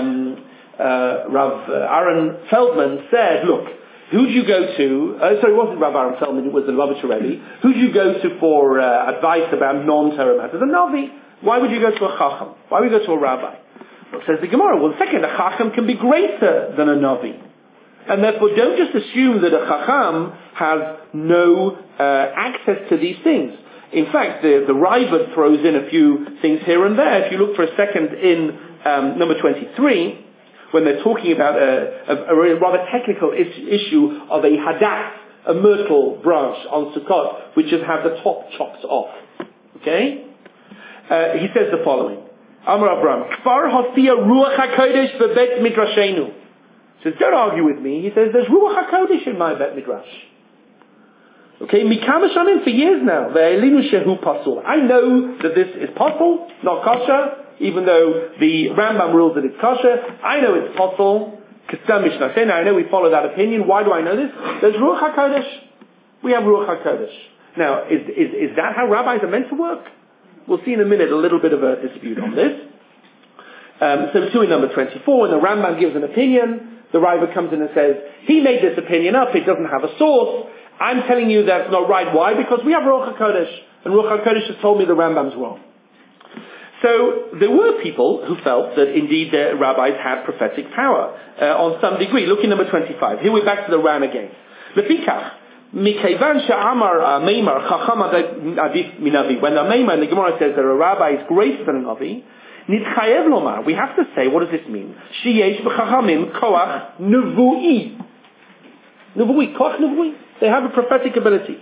Aaron Feldman said, look, who do you go to, sorry, it wasn't Rav Aaron Feldman, it was the Lubavitcher Rebbe, who do you go to for advice about non-Torah matters? A Navi. Why would you go to a Chacham? Why would you go to a rabbi? Well, says the Gemara, well, second, a Chacham can be greater than a Navi. And therefore, don't just assume that a Chacham has no access to these things. In fact, the Raavad throws in a few things here and there. If you look for a second in number 23, when they're talking about a rather technical issue of a hadat, a myrtle branch on Sukkot, which has had the top chopped off. Okay? He says the following. Amar Avram, Kfar Hafia Ruach HaKodesh V'bet Midrashenu. He says, don't argue with me. He says, there's Ruach HaKodesh in my Bet Midrash. Okay, Mikama Shanim for years now. Ve'elinu Shehu Pasul. I know that this is Pasul, not kosher, even though the Rambam rules that it's kosher. I know it's Pasul. Kestam Mishnah. I know we follow that opinion. Why do I know this? There's Ruach HaKodesh. We have Ruach HaKodesh. Now, is that how rabbis are meant to work? We'll see in a minute a little bit of a dispute on this. So in number 24, when the Rambam gives an opinion, the Raiva comes in and says, he made this opinion up, it doesn't have a source. I'm telling you that's not right. Why? Because we have Ruach HaKodesh, and Ruach HaKodesh has told me the Rambam's wrong. So there were people who felt that indeed the rabbis had prophetic power on some degree. Look in number 25. Here we're back to the Ram again. Lefikach. Mikayvan she'amar meimar chacham adif minavi. When the meimar in the Gemara says that a rabbi is greater than a navi, nitchayev lomar. We have to say, what does this mean? Sheyesh b'chachamim koach nevu'i. Nevu'i, koach nevu'i. They have a prophetic ability.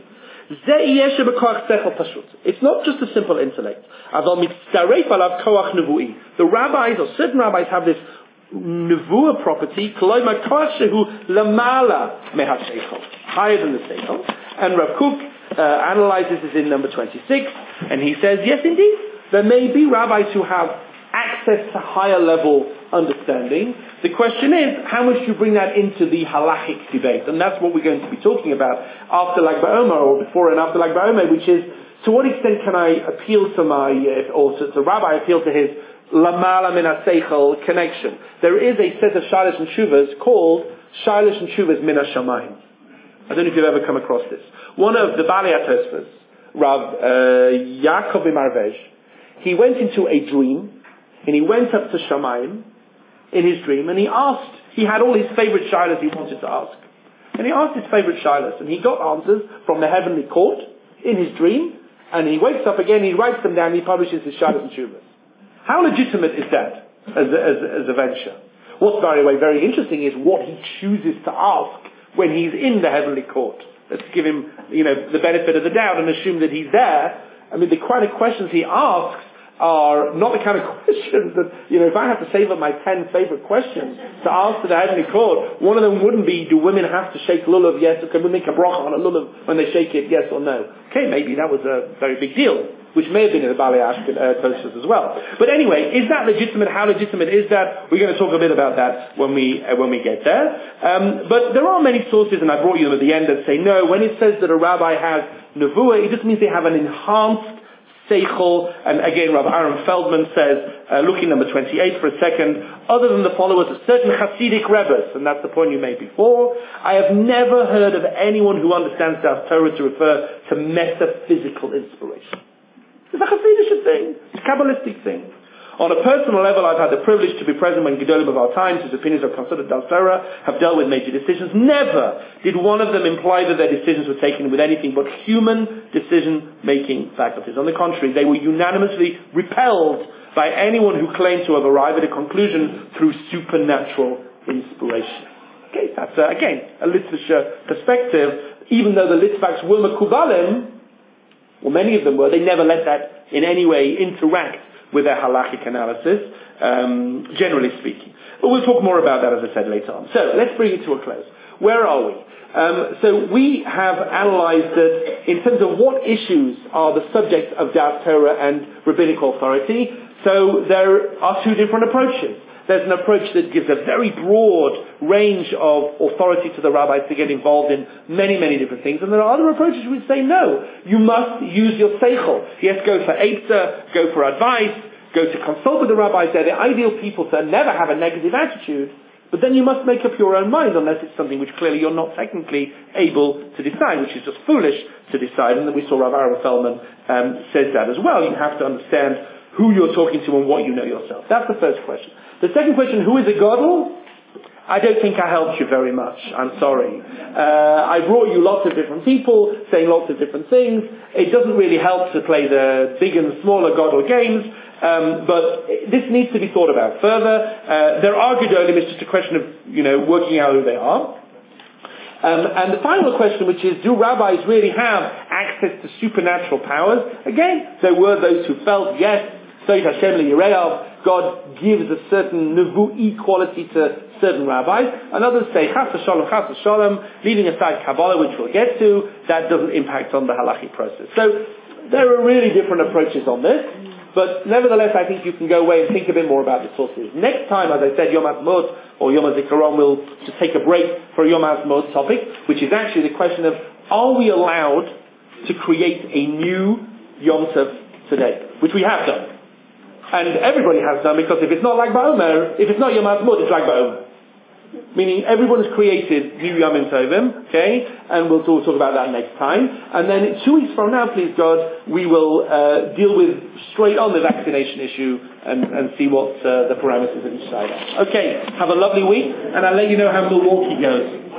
It's not just a simple intellect. The rabbis, or certain rabbis, have this nevuah property, higher than the seichel. And Rav Kook analyzes this in number 26, and he says, yes, indeed, there may be rabbis who have access to higher level understanding. The question is, how much do you bring that into the halachic debate? And that's what we're going to be talking about after Lag BaOmer, or before and after Lag BaOmer, which is, to what extent can I appeal to my, or to Rabbi appeal to his Lamala Min HaSeichel connection? There is a set of Shalish and Shuvas called Shalish and Shuvas Min HaShamayim. I don't know if you've ever come across this. One of the Balei HaTosfos, Rav Yaakov Imarvej, he went into a dream, and he went up to Shamayim in his dream, and he had all his favorite shilas he wanted to ask. And he asked his favorite shilas, and he got answers from the heavenly court in his dream, and he wakes up again, he writes them down, he publishes his shilas and shuvas. How legitimate is that as a venture? What's very interesting is what he chooses to ask when he's in the heavenly court. Let's give him, the benefit of the doubt and assume that he's there. I mean, the kind of questions he asks are not the kind of questions that, if I had to save up my 10 favorite questions to ask to the heavenly court, one of them wouldn't be, do women have to shake lulav, yes, or can we make a bracha on a lulav when they shake it, yes or no? Okay, maybe that was a very big deal, which may have been in the Balei HaTosfos as well. But anyway, is that legitimate? How legitimate is that? We're going to talk a bit about that when we get there. But there are many sources, and I brought you them at the end, that say no, when it says that a rabbi has nevuah, it just means they have an enhanced seichel. And again, Rav Aaron Feldman says, looking number 28 for a second, other than the followers of certain Hasidic rebbes, and that's the point you made before, I have never heard of anyone who understands the Torah to refer to metaphysical inspiration. It's a Hasidic thing. It's a Kabbalistic thing. On a personal level, I've had the privilege to be present when Gedolim of our times, whose opinions are considered Dal Torah, have dealt with major decisions. Never did one of them imply that their decisions were taken with anything but human decision-making faculties. On the contrary, they were unanimously repelled by anyone who claimed to have arrived at a conclusion through supernatural inspiration. Okay, that's again a Litvischer perspective. Even though the Litvaks were Mekubalim, well, many of them were, they never let that in any way interact with their halachic analysis, generally speaking. But we'll talk more about that, as I said, later on. So, let's bring it to a close. Where are we? So we have analyzed that in terms of what issues are the subject of Das Torah and rabbinical authority. So there are two different approaches. There's an approach that gives a very broad range of authority to the rabbis to get involved in many, many different things. And there are other approaches which say, no, you must use your seichel. Yes, go for eitzah, go for advice, go to consult with the rabbis. They're the ideal people to never have a negative attitude. But then you must make up your own mind unless it's something which clearly you're not technically able to decide, which is just foolish to decide. And then we saw Rav Aaron Feldman says that as well. You have to understand who you're talking to and what you know yourself. That's the first question. The second question, who is a gadol? I don't think I helped you very much. I'm sorry. I brought you lots of different people saying lots of different things. It doesn't really help to play the big and smaller gadol games. But this needs to be thought about further. There are Gedolim, it's just a question of, working out who they are. And the final question, which is, do rabbis really have access to supernatural powers? Again, there were those who felt, yes, Soit Hashem L'Yireav, God gives a certain nevu'i quality to certain rabbis, and others say, Chas v'shalom, leaving aside Kabbalah, which we'll get to, that doesn't impact on the halachic process. So, there are really different approaches on this. But nevertheless, I think you can go away and think a bit more about the sources. Next time, as I said, Yom HaTzmaut or Yom HaZikaron, we'll just take a break for a Yom HaTzmaut topic, which is actually the question of, are we allowed to create a new Yom Tov today? Which we have done. And everybody has done, because if it's not like Ba'omer, if it's not Yom HaTzmaut, it's like Ba'omer. Meaning everyone has created new Yomim Tovim, okay? And we'll talk about that next time. And then 2 weeks from now, please God, we will deal with straight on the vaccination issue and see what the parameters of each side are. Okay, have a lovely week, and I'll let you know how Milwaukee goes.